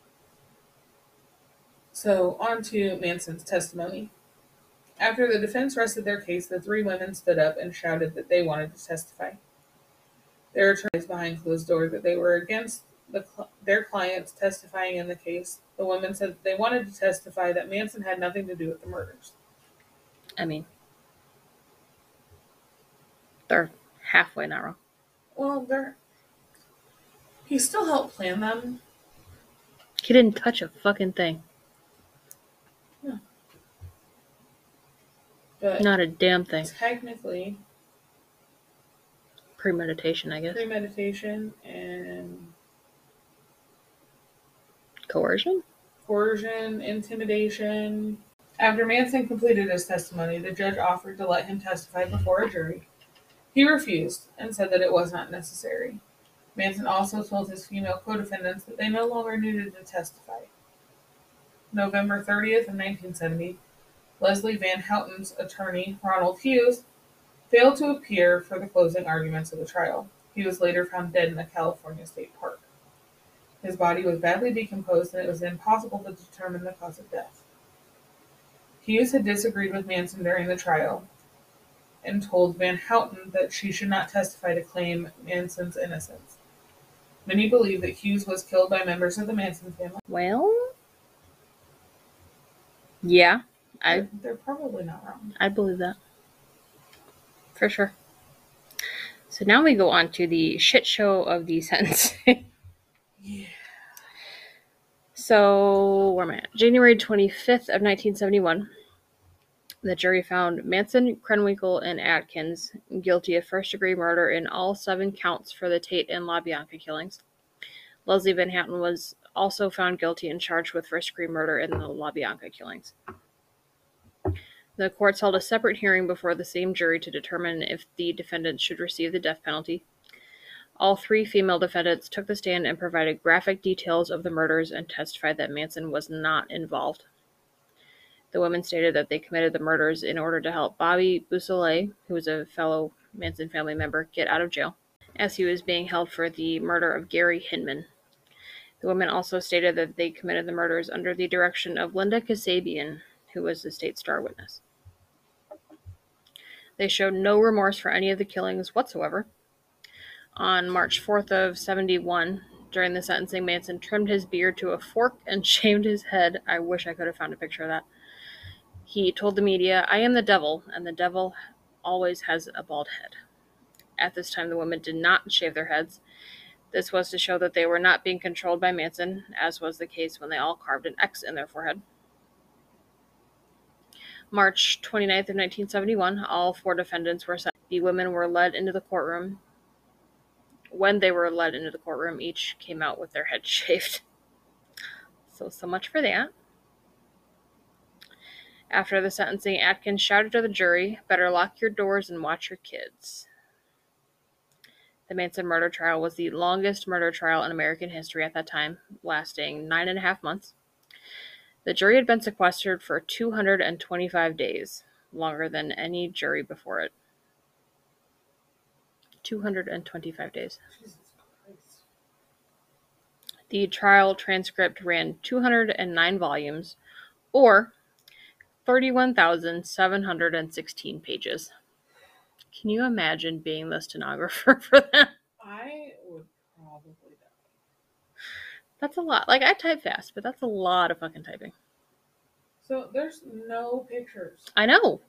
So, on to Manson's testimony. After the defense rested their case, the three women stood up and shouted that they wanted to testify. Their attorneys behind closed doors that they were against the, their clients testifying in the case. The women said that they wanted to testify that Manson had nothing to do with the murders. I mean, they're halfway not wrong. Well, they're... He still helped plan them. He didn't touch a fucking thing. No. But not a damn thing. Technically, premeditation, I guess. Premeditation and coercion? Coercion, intimidation. After Manson completed his testimony, the judge offered to let him testify before a jury. He refused and said that it was not necessary. Manson also told his female co-defendants that they no longer needed to testify. November thirtieth of nineteen seventy, Leslie Van Houten's attorney, Ronald Hughes, failed to appear for the closing arguments of the trial. He was later found dead in a California state park. His body was badly decomposed and it was impossible to determine the cause of death. Hughes had disagreed with Manson during the trial and told Van Houten that she should not testify to claim Manson's innocence. Many believe that Hughes was killed by members of the Manson family. Well, yeah, I. They're, they're probably not wrong. I believe that. For sure. So now we go on to the shit show of the sentencing. Yeah. So, where am I at? January twenty-fifth of nineteen seventy-one. The jury found Manson, Krenwinkel, and Atkins guilty of first-degree murder in all seven counts for the Tate and LaBianca killings. Leslie Van Houten was also found guilty and charged with first-degree murder in the LaBianca killings. The courts held a separate hearing before the same jury to determine if the defendants should receive the death penalty. All three female defendants took the stand and provided graphic details of the murders and testified that Manson was not involved. The women stated that they committed the murders in order to help Bobby Beausoleil, who was a fellow Manson family member, get out of jail, as he was being held for the murder of Gary Hinman. The women also stated that they committed the murders under the direction of Linda Kasabian, who was the state's star witness. They showed no remorse for any of the killings whatsoever. On March fourth of seventy-one, during the sentencing, Manson trimmed his beard to a fork and shaved his head. I wish I could have found a picture of that. He told the media, "I am the devil, and the devil always has a bald head." At this time, the women did not shave their heads. This was to show that they were not being controlled by Manson, as was the case when they all carved an X in their forehead. March twenty-ninth of nineteen seventy-one, all four defendants were sentenced. The women were led into the courtroom. When they were led into the courtroom, each came out with their head shaved. So, so much for that. After the sentencing, Atkins shouted to the jury, "Better lock your doors and watch your kids." The Manson murder trial was the longest murder trial in American history at that time, lasting nine and a half months. The jury had been sequestered for two hundred twenty-five days, longer than any jury before it. two hundred twenty-five days. Jesus Christ. The trial transcript ran two hundred nine volumes, or thirty-one thousand seven hundred sixteen pages. Can you imagine being the stenographer for that? I would probably die. That's a lot. Like, I type fast, but that's a lot of fucking typing. So there's no pictures. I know.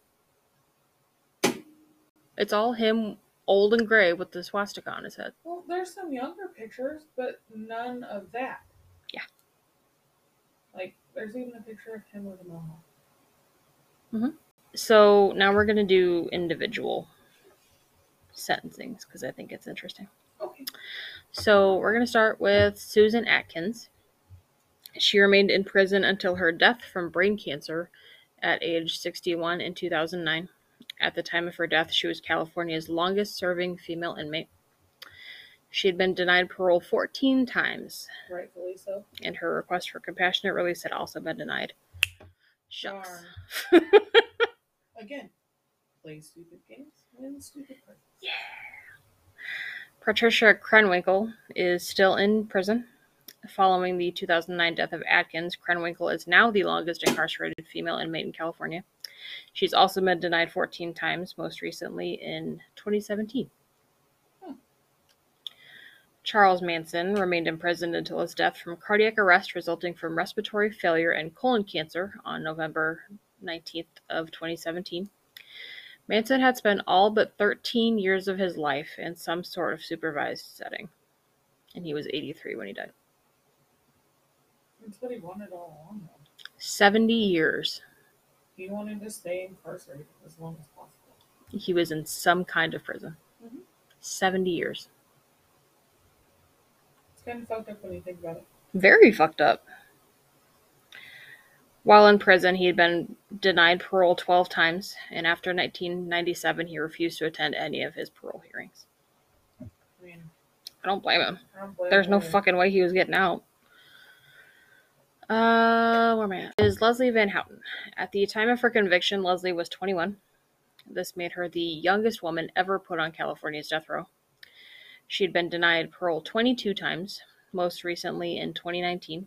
It's all him, old and gray, with the swastika on his head. Well, there's some younger pictures, but none of that. Yeah. Like, there's even a picture of him with a mohawk. Mm-hmm. So now we're going to do individual sentencings, because I think it's interesting. Okay. So we're going to start with Susan Atkins. She remained in prison until her death from brain cancer at age sixty-one in two thousand nine. At the time of her death, she was California's longest-serving female inmate. She had been denied parole fourteen times. Rightfully so. And her request for compassionate release had also been denied. Shucks. Again, play stupid games, win stupid prizes. Yeah. Patricia Krenwinkel is still in prison. Following the two thousand nine death of Atkins, Krenwinkel is now the longest incarcerated female inmate in California. She's also been denied fourteen times, most recently in twenty seventeen. Hmm. Charles Manson remained in prison until his death from cardiac arrest resulting from respiratory failure and colon cancer on November nineteenth of twenty seventeen. Manson had spent all but thirteen years of his life in some sort of supervised setting, and he was eighty-three when he died. That's what he wanted all along, though. seventy years. He wanted to stay incarcerated as long as possible. He was in some kind of prison. Mm-hmm. seventy years. It's kind of fucked up when you think about it. Very fucked up. While in prison, he had been denied parole twelve times, and after nineteen ninety-seven, he refused to attend any of his parole hearings. I mean, I don't blame him. I don't blame There's no him. fucking way he was getting out. Uh, where am I at? Is Leslie Van Houten. At the time of her conviction, Leslie was twenty-one. This made her the youngest woman ever put on California's death row. She had been denied parole twenty-two times, most recently in twenty nineteen.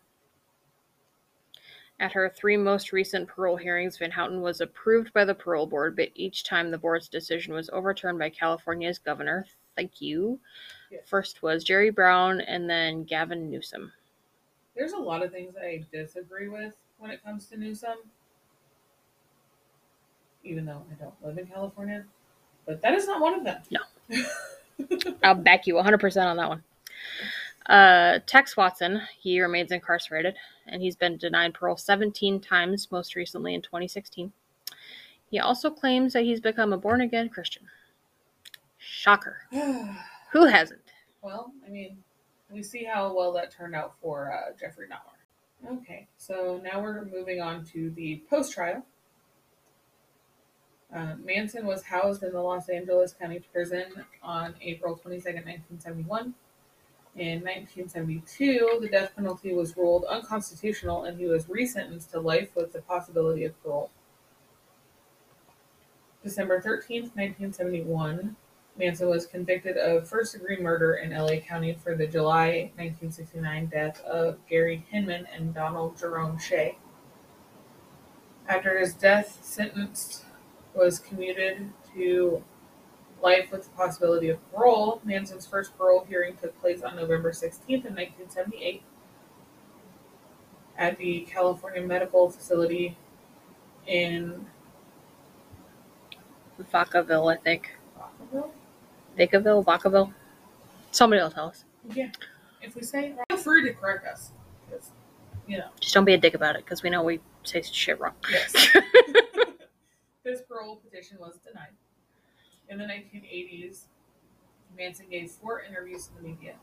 At her three most recent parole hearings, Van Houten was approved by the parole board, but each time the board's decision was overturned by California's governor. Thank you. Yes. First was Jerry Brown, and then Gavin Newsom. There's a lot of things I disagree with when it comes to Newsom, even though I don't live in California, but that is not one of them. No. I'll back you one hundred percent on that one. Uh, Tex Watson, he remains incarcerated, and he's been denied parole seventeen times, most recently in twenty sixteen. He also claims that he's become a born-again Christian. Shocker. Who hasn't? Well, I mean, we see how well that turned out for uh, Jeffrey Dahmer. Okay, so now we're moving on to the post-trial. Uh, Manson was housed in the Los Angeles County Prison on April twenty-second, nineteen seventy-one. In nineteen seventy-two, the death penalty was ruled unconstitutional, and he was resentenced to life with the possibility of parole. December thirteenth, nineteen seventy-one, Manson was convicted of first-degree murder in L A County for the July nineteen sixty-nine death of Gary Hinman and Donald Jerome Shea. After his death sentence was commuted to life with the possibility of parole, Manson's first parole hearing took place on November sixteenth of nineteen seventy-eight at the California Medical Facility in Vacaville, I think. Vacaville? Vacaville, Vacaville. Somebody will tell us. Yeah. If we say it wrong, feel free to correct us. Because, you know. Just don't be a dick about it, because we know we say shit wrong. Yes. His parole petition was denied. In the nineteen eighties, Manson gave four interviews to the media.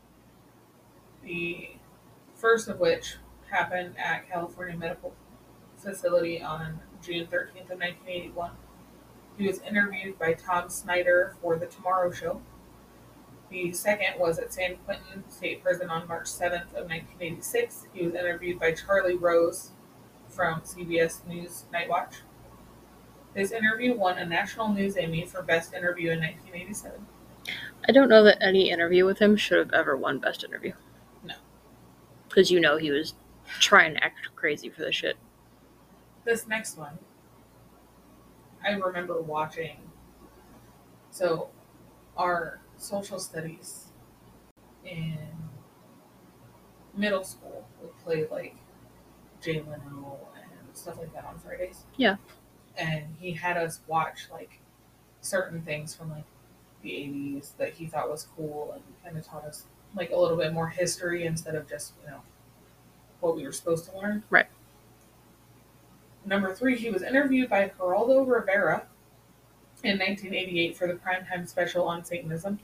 The first of which happened at California Medical Facility on June thirteenth of nineteen eighty-one. He was interviewed by Tom Snyder for The Tomorrow Show. The second was at San Quentin State Prison on March seventh of nineteen eighty-six. He was interviewed by Charlie Rose from C B S News Night Watch. His interview won a National News Emmy for Best Interview in nineteen eighty-seven. I don't know that any interview with him should have ever won Best Interview. No. Because you know he was trying to act crazy for the shit. This next one, I remember watching. So, our social studies in middle school would play like Jay Leno and stuff like that on Fridays. Yeah. And he had us watch like certain things from like the eighties that he thought was cool, and kind of taught us like a little bit more history instead of just, you know, what we were supposed to learn. Right. Number three, he was interviewed by Geraldo Rivera in nineteen eighty-eight for the primetime special on Satanism.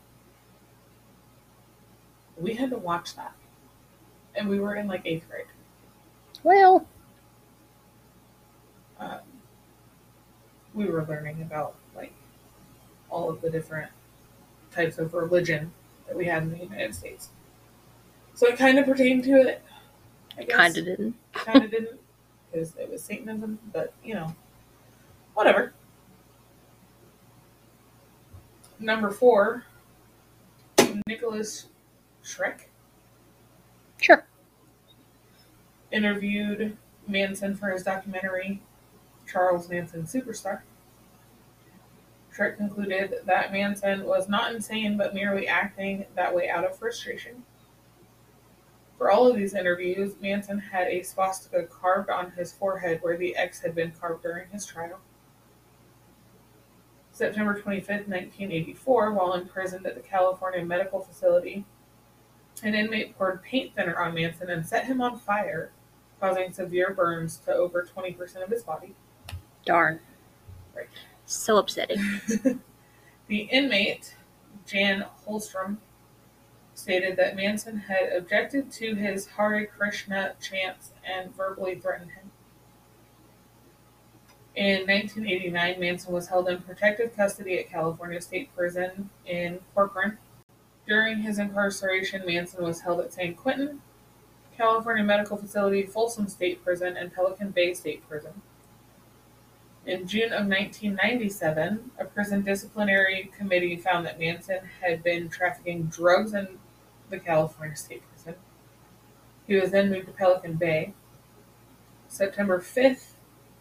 We had to watch that. And we were in like eighth grade. Well. Um, we were learning about like all of the different types of religion that we had in the United States. So it kind of pertained to it, I guess. Kind of didn't. Kind of didn't, because it was Satanism, but, you know, whatever. Number four, Nicholas Schreck. Sure. Interviewed Manson for his documentary, Charles Manson Superstar. Schreck concluded that Manson was not insane, but merely acting that way out of frustration. For all of these interviews, Manson had a swastika carved on his forehead where the X had been carved during his trial. September twenty-fifth, nineteen eighty-four, while imprisoned at the California Medical Facility, an inmate poured paint thinner on Manson and set him on fire, causing severe burns to over twenty percent of his body. Darn. Right. So upsetting. The inmate, Jan Holstrom, stated that Manson had objected to his Hare Krishna chants and verbally threatened him. In nineteen eighty-nine, Manson was held in protective custody at California State Prison in Corcoran. During his incarceration, Manson was held at San Quentin, California Medical Facility, Folsom State Prison, and Pelican Bay State Prison. In June of nineteen ninety-seven, a prison disciplinary committee found that Manson had been trafficking drugs in the California State Prison. He was then moved to Pelican Bay. September fifth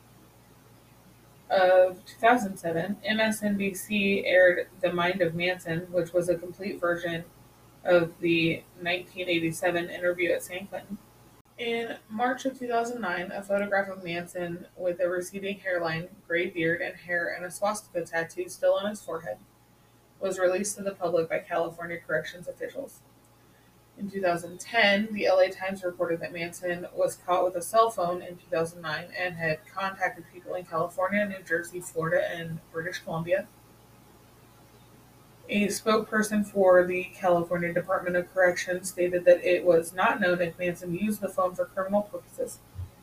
of two thousand seven, M S N B C aired The Mind of Manson, which was a complete version of the nineteen eighty-seven interview at San Quentin. In March of two thousand nine, a photograph of Manson with a receding hairline, gray beard and hair, and a swastika tattoo still on his forehead was released to the public by California corrections officials. In two thousand ten, the L A Times reported that Manson was caught with a cell phone in two thousand nine and had contacted people in California, New Jersey, Florida, and British Columbia. A spokesperson for the California Department of Corrections stated that it was not known if Manson used the phone for criminal purposes.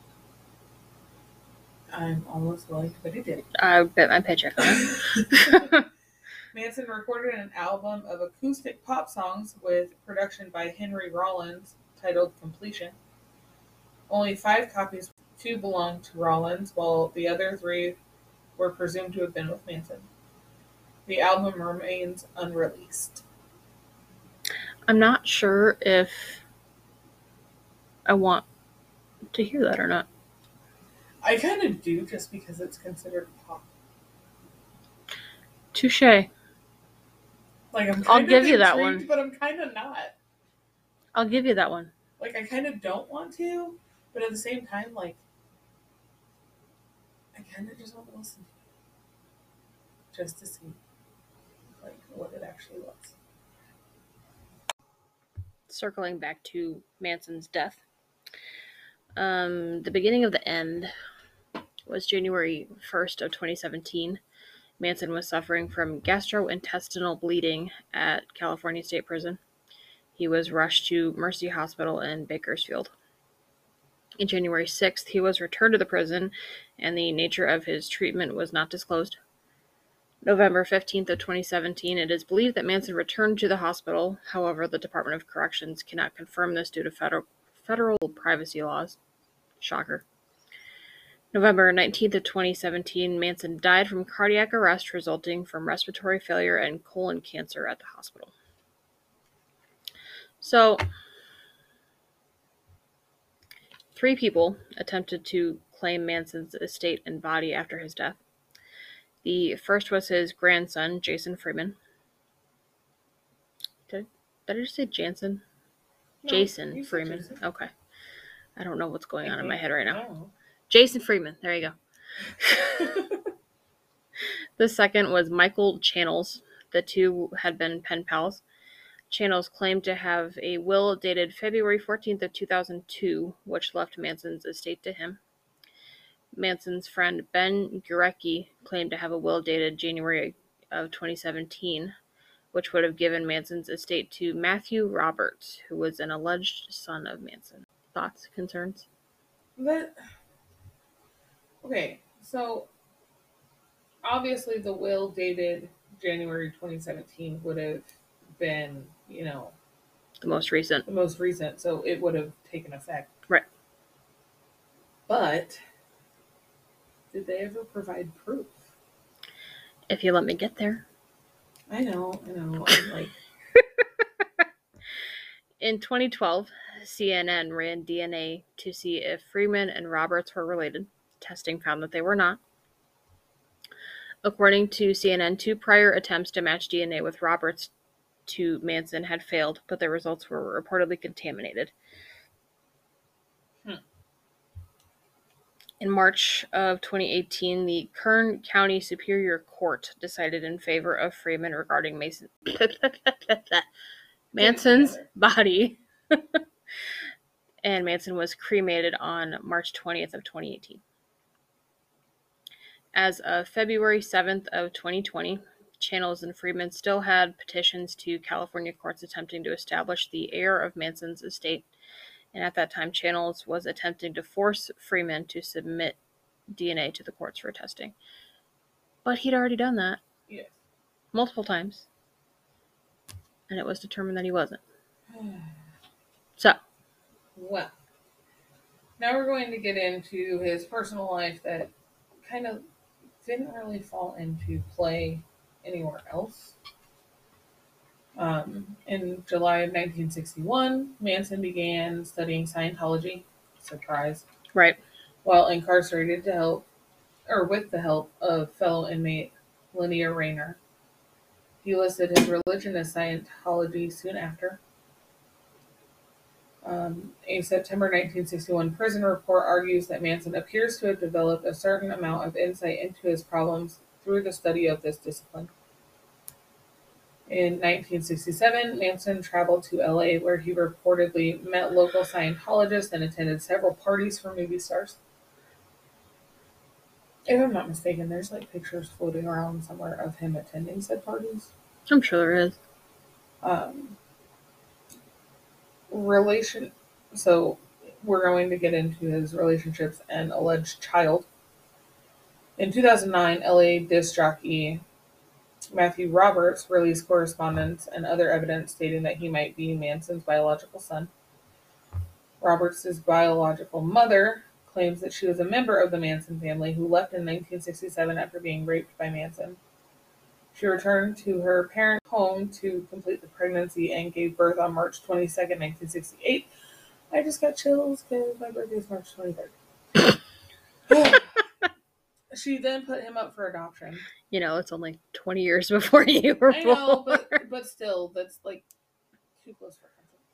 I'm almost willing to bet he did. I bet my paycheck on it. Manson recorded an album of acoustic pop songs with production by Henry Rollins titled Completion. Only five copies, two belonged to Rollins, while the other three were presumed to have been with Manson. The album remains unreleased. I'm not sure if I want to hear that or not. I kind of do, just because it's considered pop. Touche. Like, I'm I'll kind give of you that intrigued, one. but I'm kind of not. I'll give you that one. Like, I kind of don't want to, but at the same time, like, I kind of just want to listen to it. Just to see. like what it actually was. Circling back to Manson's death, um, the beginning of the end was January first of twenty seventeen. Manson was suffering from gastrointestinal bleeding at California State Prison. He was rushed to Mercy Hospital in Bakersfield. On January sixth, he was returned to the prison, and the nature of his treatment was not disclosed. November fifteenth of twenty seventeen, it is believed that Manson returned to the hospital. However, the Department of Corrections cannot confirm this due to federal, federal privacy laws. Shocker. November nineteenth of twenty seventeen, Manson died from cardiac arrest resulting from respiratory failure and colon cancer at the hospital. So, three people attempted to claim Manson's estate and body after his death. The first was his grandson, Jason Freeman. Did, did I just say Jansen? No, Jason you said Freeman. Jason. Okay. I don't know what's going on Okay. in my head right now. Oh. Jason Freeman. There you go. The second was Michael Channels. The two had been pen pals. Channels claimed to have a will dated February fourteenth of two thousand two, which left Manson's estate to him. Manson's friend Ben Gurecki claimed to have a will dated January of twenty seventeen, which would have given Manson's estate to Matthew Roberts, who was an alleged son of Manson. Thoughts, concerns? But, okay, so obviously the will dated January twenty seventeen would have been, you know, The most recent. the most recent, so it would have taken effect. Right. But did they ever provide proof? If you let me get there. I know, I know. I'm like, In twenty twelve, C N N ran D N A to see if Freeman and Roberts were related. Testing found that they were not. According to C N N, two prior attempts to match D N A with Roberts to Manson had failed, but their results were reportedly contaminated. Hmm. In March of twenty eighteen, the Kern County Superior Court decided in favor of Freeman regarding Mason Manson's body, and Manson was cremated on March twentieth of twenty eighteen. As of February seventh of twenty twenty, Channels and Freeman still had petitions to California courts attempting to establish the heir of Manson's estate, and at that time, Channels was attempting to force Freeman to submit D N A to the courts for testing. But he'd already done that. yes. Multiple times. And it was determined that he wasn't. So. Well, now we're going to get into his personal life that kind of didn't really fall into play anywhere else. Um, in July of nineteen sixty-one, Manson began studying Scientology. Surprise. Right. While incarcerated to help, or with the help of fellow inmate Linnea Rayner. He listed his religion as Scientology soon after. Um, a September nineteen sixty-one prison report argues that Manson appears to have developed a certain amount of insight into his problems through the study of this discipline. In nineteen sixty-seven, Manson traveled to L A, where he reportedly met local Scientologists and attended several parties for movie stars. If I'm not mistaken, there's like pictures floating around somewhere of him attending said parties. I'm sure there is. Um, relation. So we're going to get into his relationships and alleged child. In two thousand nine, L A disc jockey Matthew Roberts released correspondence and other evidence stating that he might be Manson's biological son. Roberts' biological mother claims that she was a member of the Manson family who left in nineteen sixty-seven after being raped by Manson. She returned to her parent home to complete the pregnancy and gave birth on March twenty-second, nineteen sixty-eight. I just got chills because my birthday is March twenty-third. She then put him up for adoption. You know, it's only twenty years before you were I know, born. but but still, that's like too close for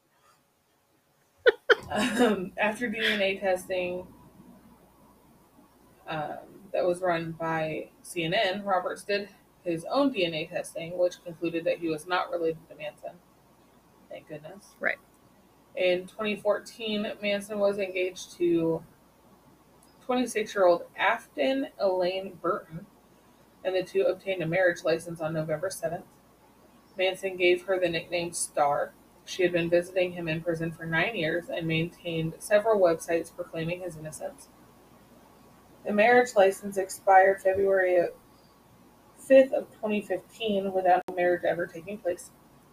comfort. um, after D N A testing um, that was run by C N N, Roberts did his own D N A testing, which concluded that he was not related to Manson. Thank goodness. Right. In twenty fourteen, Manson was engaged to twenty-six-year-old Afton Elaine Burton, and the two obtained a marriage license on November seventh. Manson gave her the nickname Star. She had been visiting him in prison for nine years and maintained several websites proclaiming his innocence. The marriage license expired February fifth of twenty fifteen without a marriage ever taking place.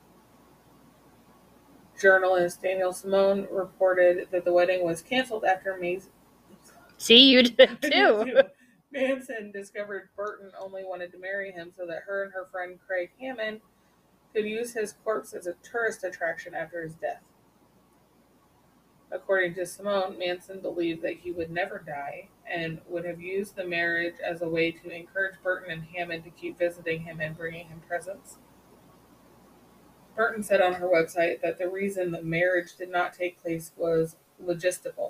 Journalist Daniel Simone reported that the wedding was canceled after May's See, you did too. Manson discovered Burton only wanted to marry him so that her and her friend Craig Hammond could use his corpse as a tourist attraction after his death. According to Simone, Manson believed that he would never die and would have used the marriage as a way to encourage Burton and Hammond to keep visiting him and bringing him presents. Burton said on her website that the reason the marriage did not take place was logistical.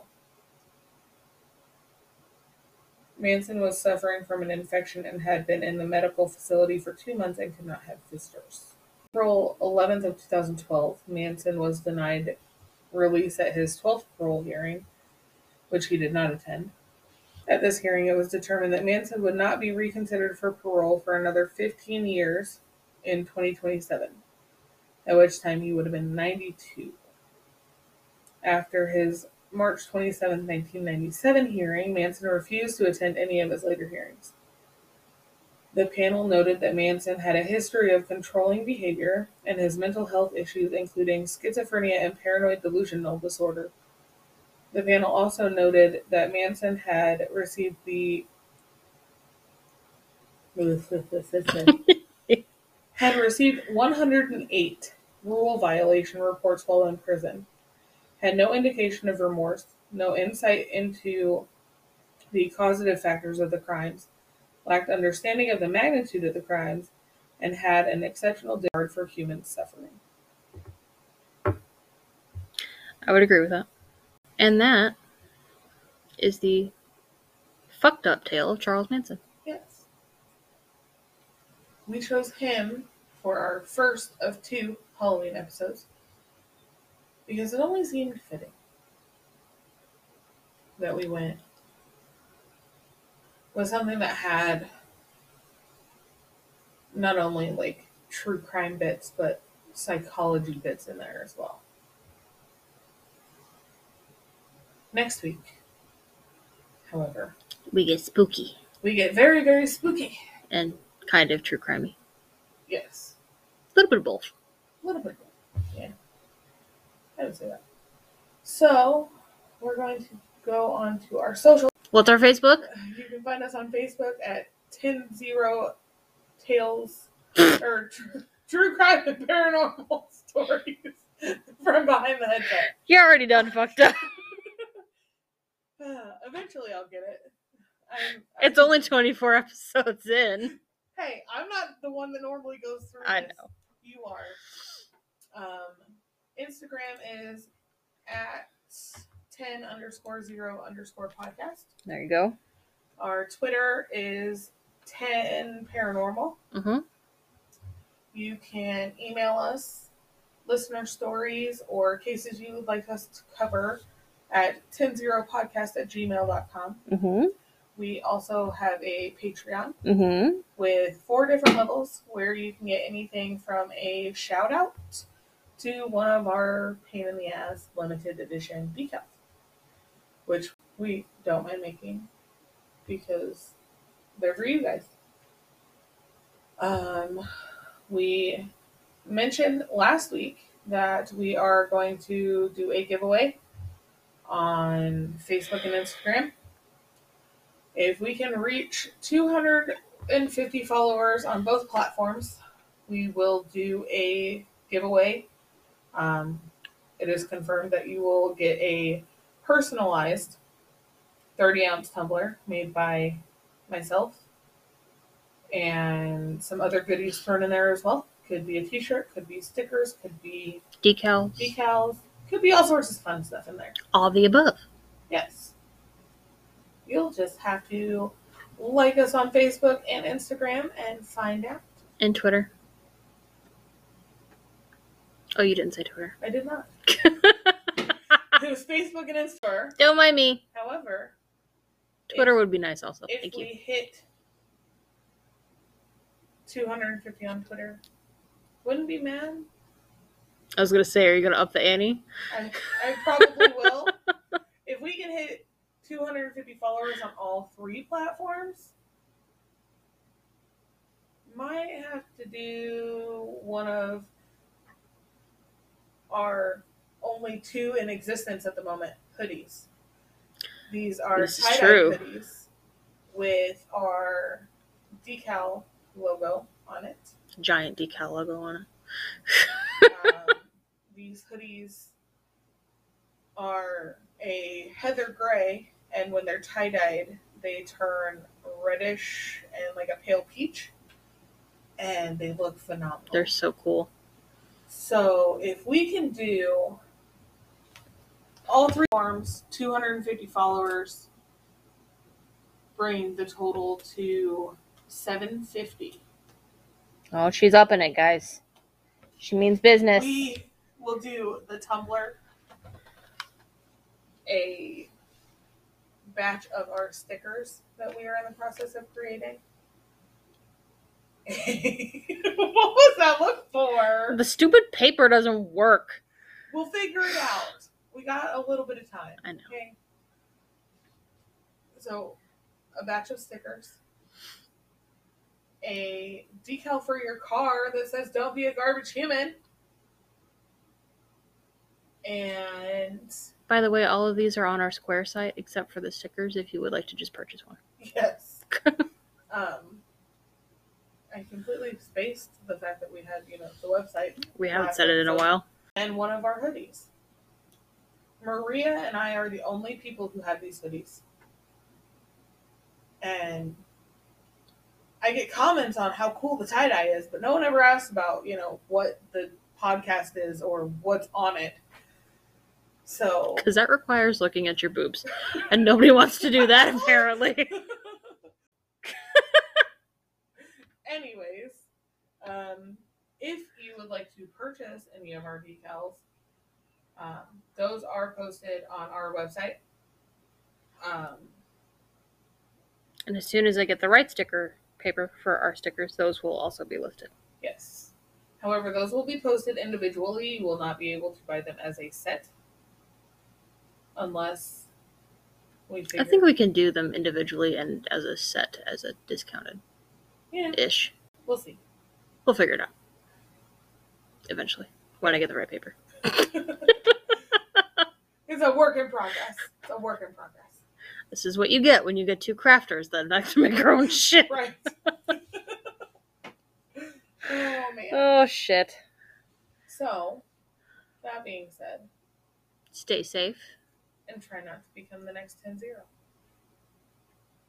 Manson was suffering from an infection and had been in the medical facility for two months and could not have visitors. April eleventh of two thousand twelve, Manson was denied release at his twelfth parole hearing, which he did not attend. At this hearing, it was determined that Manson would not be reconsidered for parole for another fifteen years in twenty twenty-seven, at which time he would have been ninety-two. After his March twenty-seventh, nineteen ninety-seven hearing, Manson refused to attend any of his later hearings. The panel noted that Manson had a history of controlling behavior and his mental health issues, including schizophrenia and paranoid delusional disorder. The panel also noted that Manson had received the had received one hundred eight rule violation reports while in prison, had no indication of remorse, no insight into the causative factors of the crimes, lacked understanding of the magnitude of the crimes, and had an exceptional disregard for human suffering. I would agree with that. And that is the fucked up tale of Charles Manson. Yes. We chose him for our first of two Halloween episodes because it only seemed fitting that we went with something that had not only like true crime bits, but psychology bits in there as well. Next week, however, we get spooky. We get very, very spooky. And kind of true crimey. Yes. A little bit of both. A little bit of both, yeah. I would say that. So, we're going to go on to our social. What's our Facebook? You can find us on Facebook at ten zero Tales, or True, True Crime and Paranormal Stories from Behind the Headset. You're already done fucked up. uh, eventually I'll get it. I'm, it's I'm, only twenty-four episodes in. Hey, I'm not the one that normally goes through I this. know. You are. Um, Instagram is at ten underscore zero underscore podcast. There you go. Our Twitter is ten paranormal. Mm-hmm. You can email us listener stories or cases you would like us to cover at ten zero podcast at gmail dot com. Mm-hmm. We also have a Patreon mm-hmm. with four different levels where you can get anything from a shout out to one of our pain in the ass limited edition decals, which we don't mind making because they're for you guys. Um, we mentioned last week that we are going to do a giveaway on Facebook and Instagram. If we can reach two hundred fifty followers on both platforms, we will do a giveaway. Um, it is confirmed that you will get a personalized thirty ounce tumbler made by myself and some other goodies thrown in there as well. Could be a t-shirt, could be stickers, could be decals, decals, could be all sorts of fun stuff in there. All the above. Yes. You'll just have to like us on Facebook and Instagram and find out. And Twitter. Oh, you didn't say Twitter. I did not. It was Facebook and Instagram. Don't mind me. However, Twitter if, would be nice also. if Thank we you. hit two hundred fifty on Twitter, wouldn't be mad. I was going to say, are you going to up the ante? I, I probably will. If we can hit two hundred fifty followers on all three platforms, might have to do one of our only two in existence at the moment hoodies. These are This is tie-dye true. hoodies with our decal logo on it. Giant decal logo on it. Um, these hoodies are a heather gray, and when they're tie-dyed, they turn reddish and like a pale peach, and they look phenomenal. They're so cool. So if we can do all three forms, two hundred fifty followers, bring the total to seven fifty. Oh, she's up in it, guys. She means business. We will do the Tumblr, a batch of our stickers that we are in the process of creating. What was that look for? The stupid paper doesn't work. We'll figure it out. We got a little bit of time. I know. Okay. So, a batch of stickers, a decal for your car that says "Don't be a garbage human," and By the way, all of these are on our Square site except for the stickers if you would like to just purchase one. yes, um, I completely spaced the fact that we had, you know, the website. We haven't last said it in a episode. while. And one of our hoodies. Maria and I are the only people who have these hoodies. And I get comments on how cool the tie-dye is, but no one ever asks about, you know, what the podcast is or what's on it. So... Because that requires looking at your boobs. And nobody wants to do that, apparently. Anyways, um, if you would like to purchase any of our decals, um, those are posted on our website. Um, And as soon as I get the right sticker paper for our stickers, those will also be listed. yes. However, those will be posted individually. You will not be able to buy them as a set. Unless we figure... I think we can do them individually and as a set, as a discounted Yeah, ish. we'll see. We'll figure it out. Eventually. When I get the right paper. It's a work in progress. It's a work in progress. This is what you get when you get two crafters that like to make their own shit. Right. Oh, man. Oh, shit. So, that being said, Stay safe. and try not to become the next ten zero.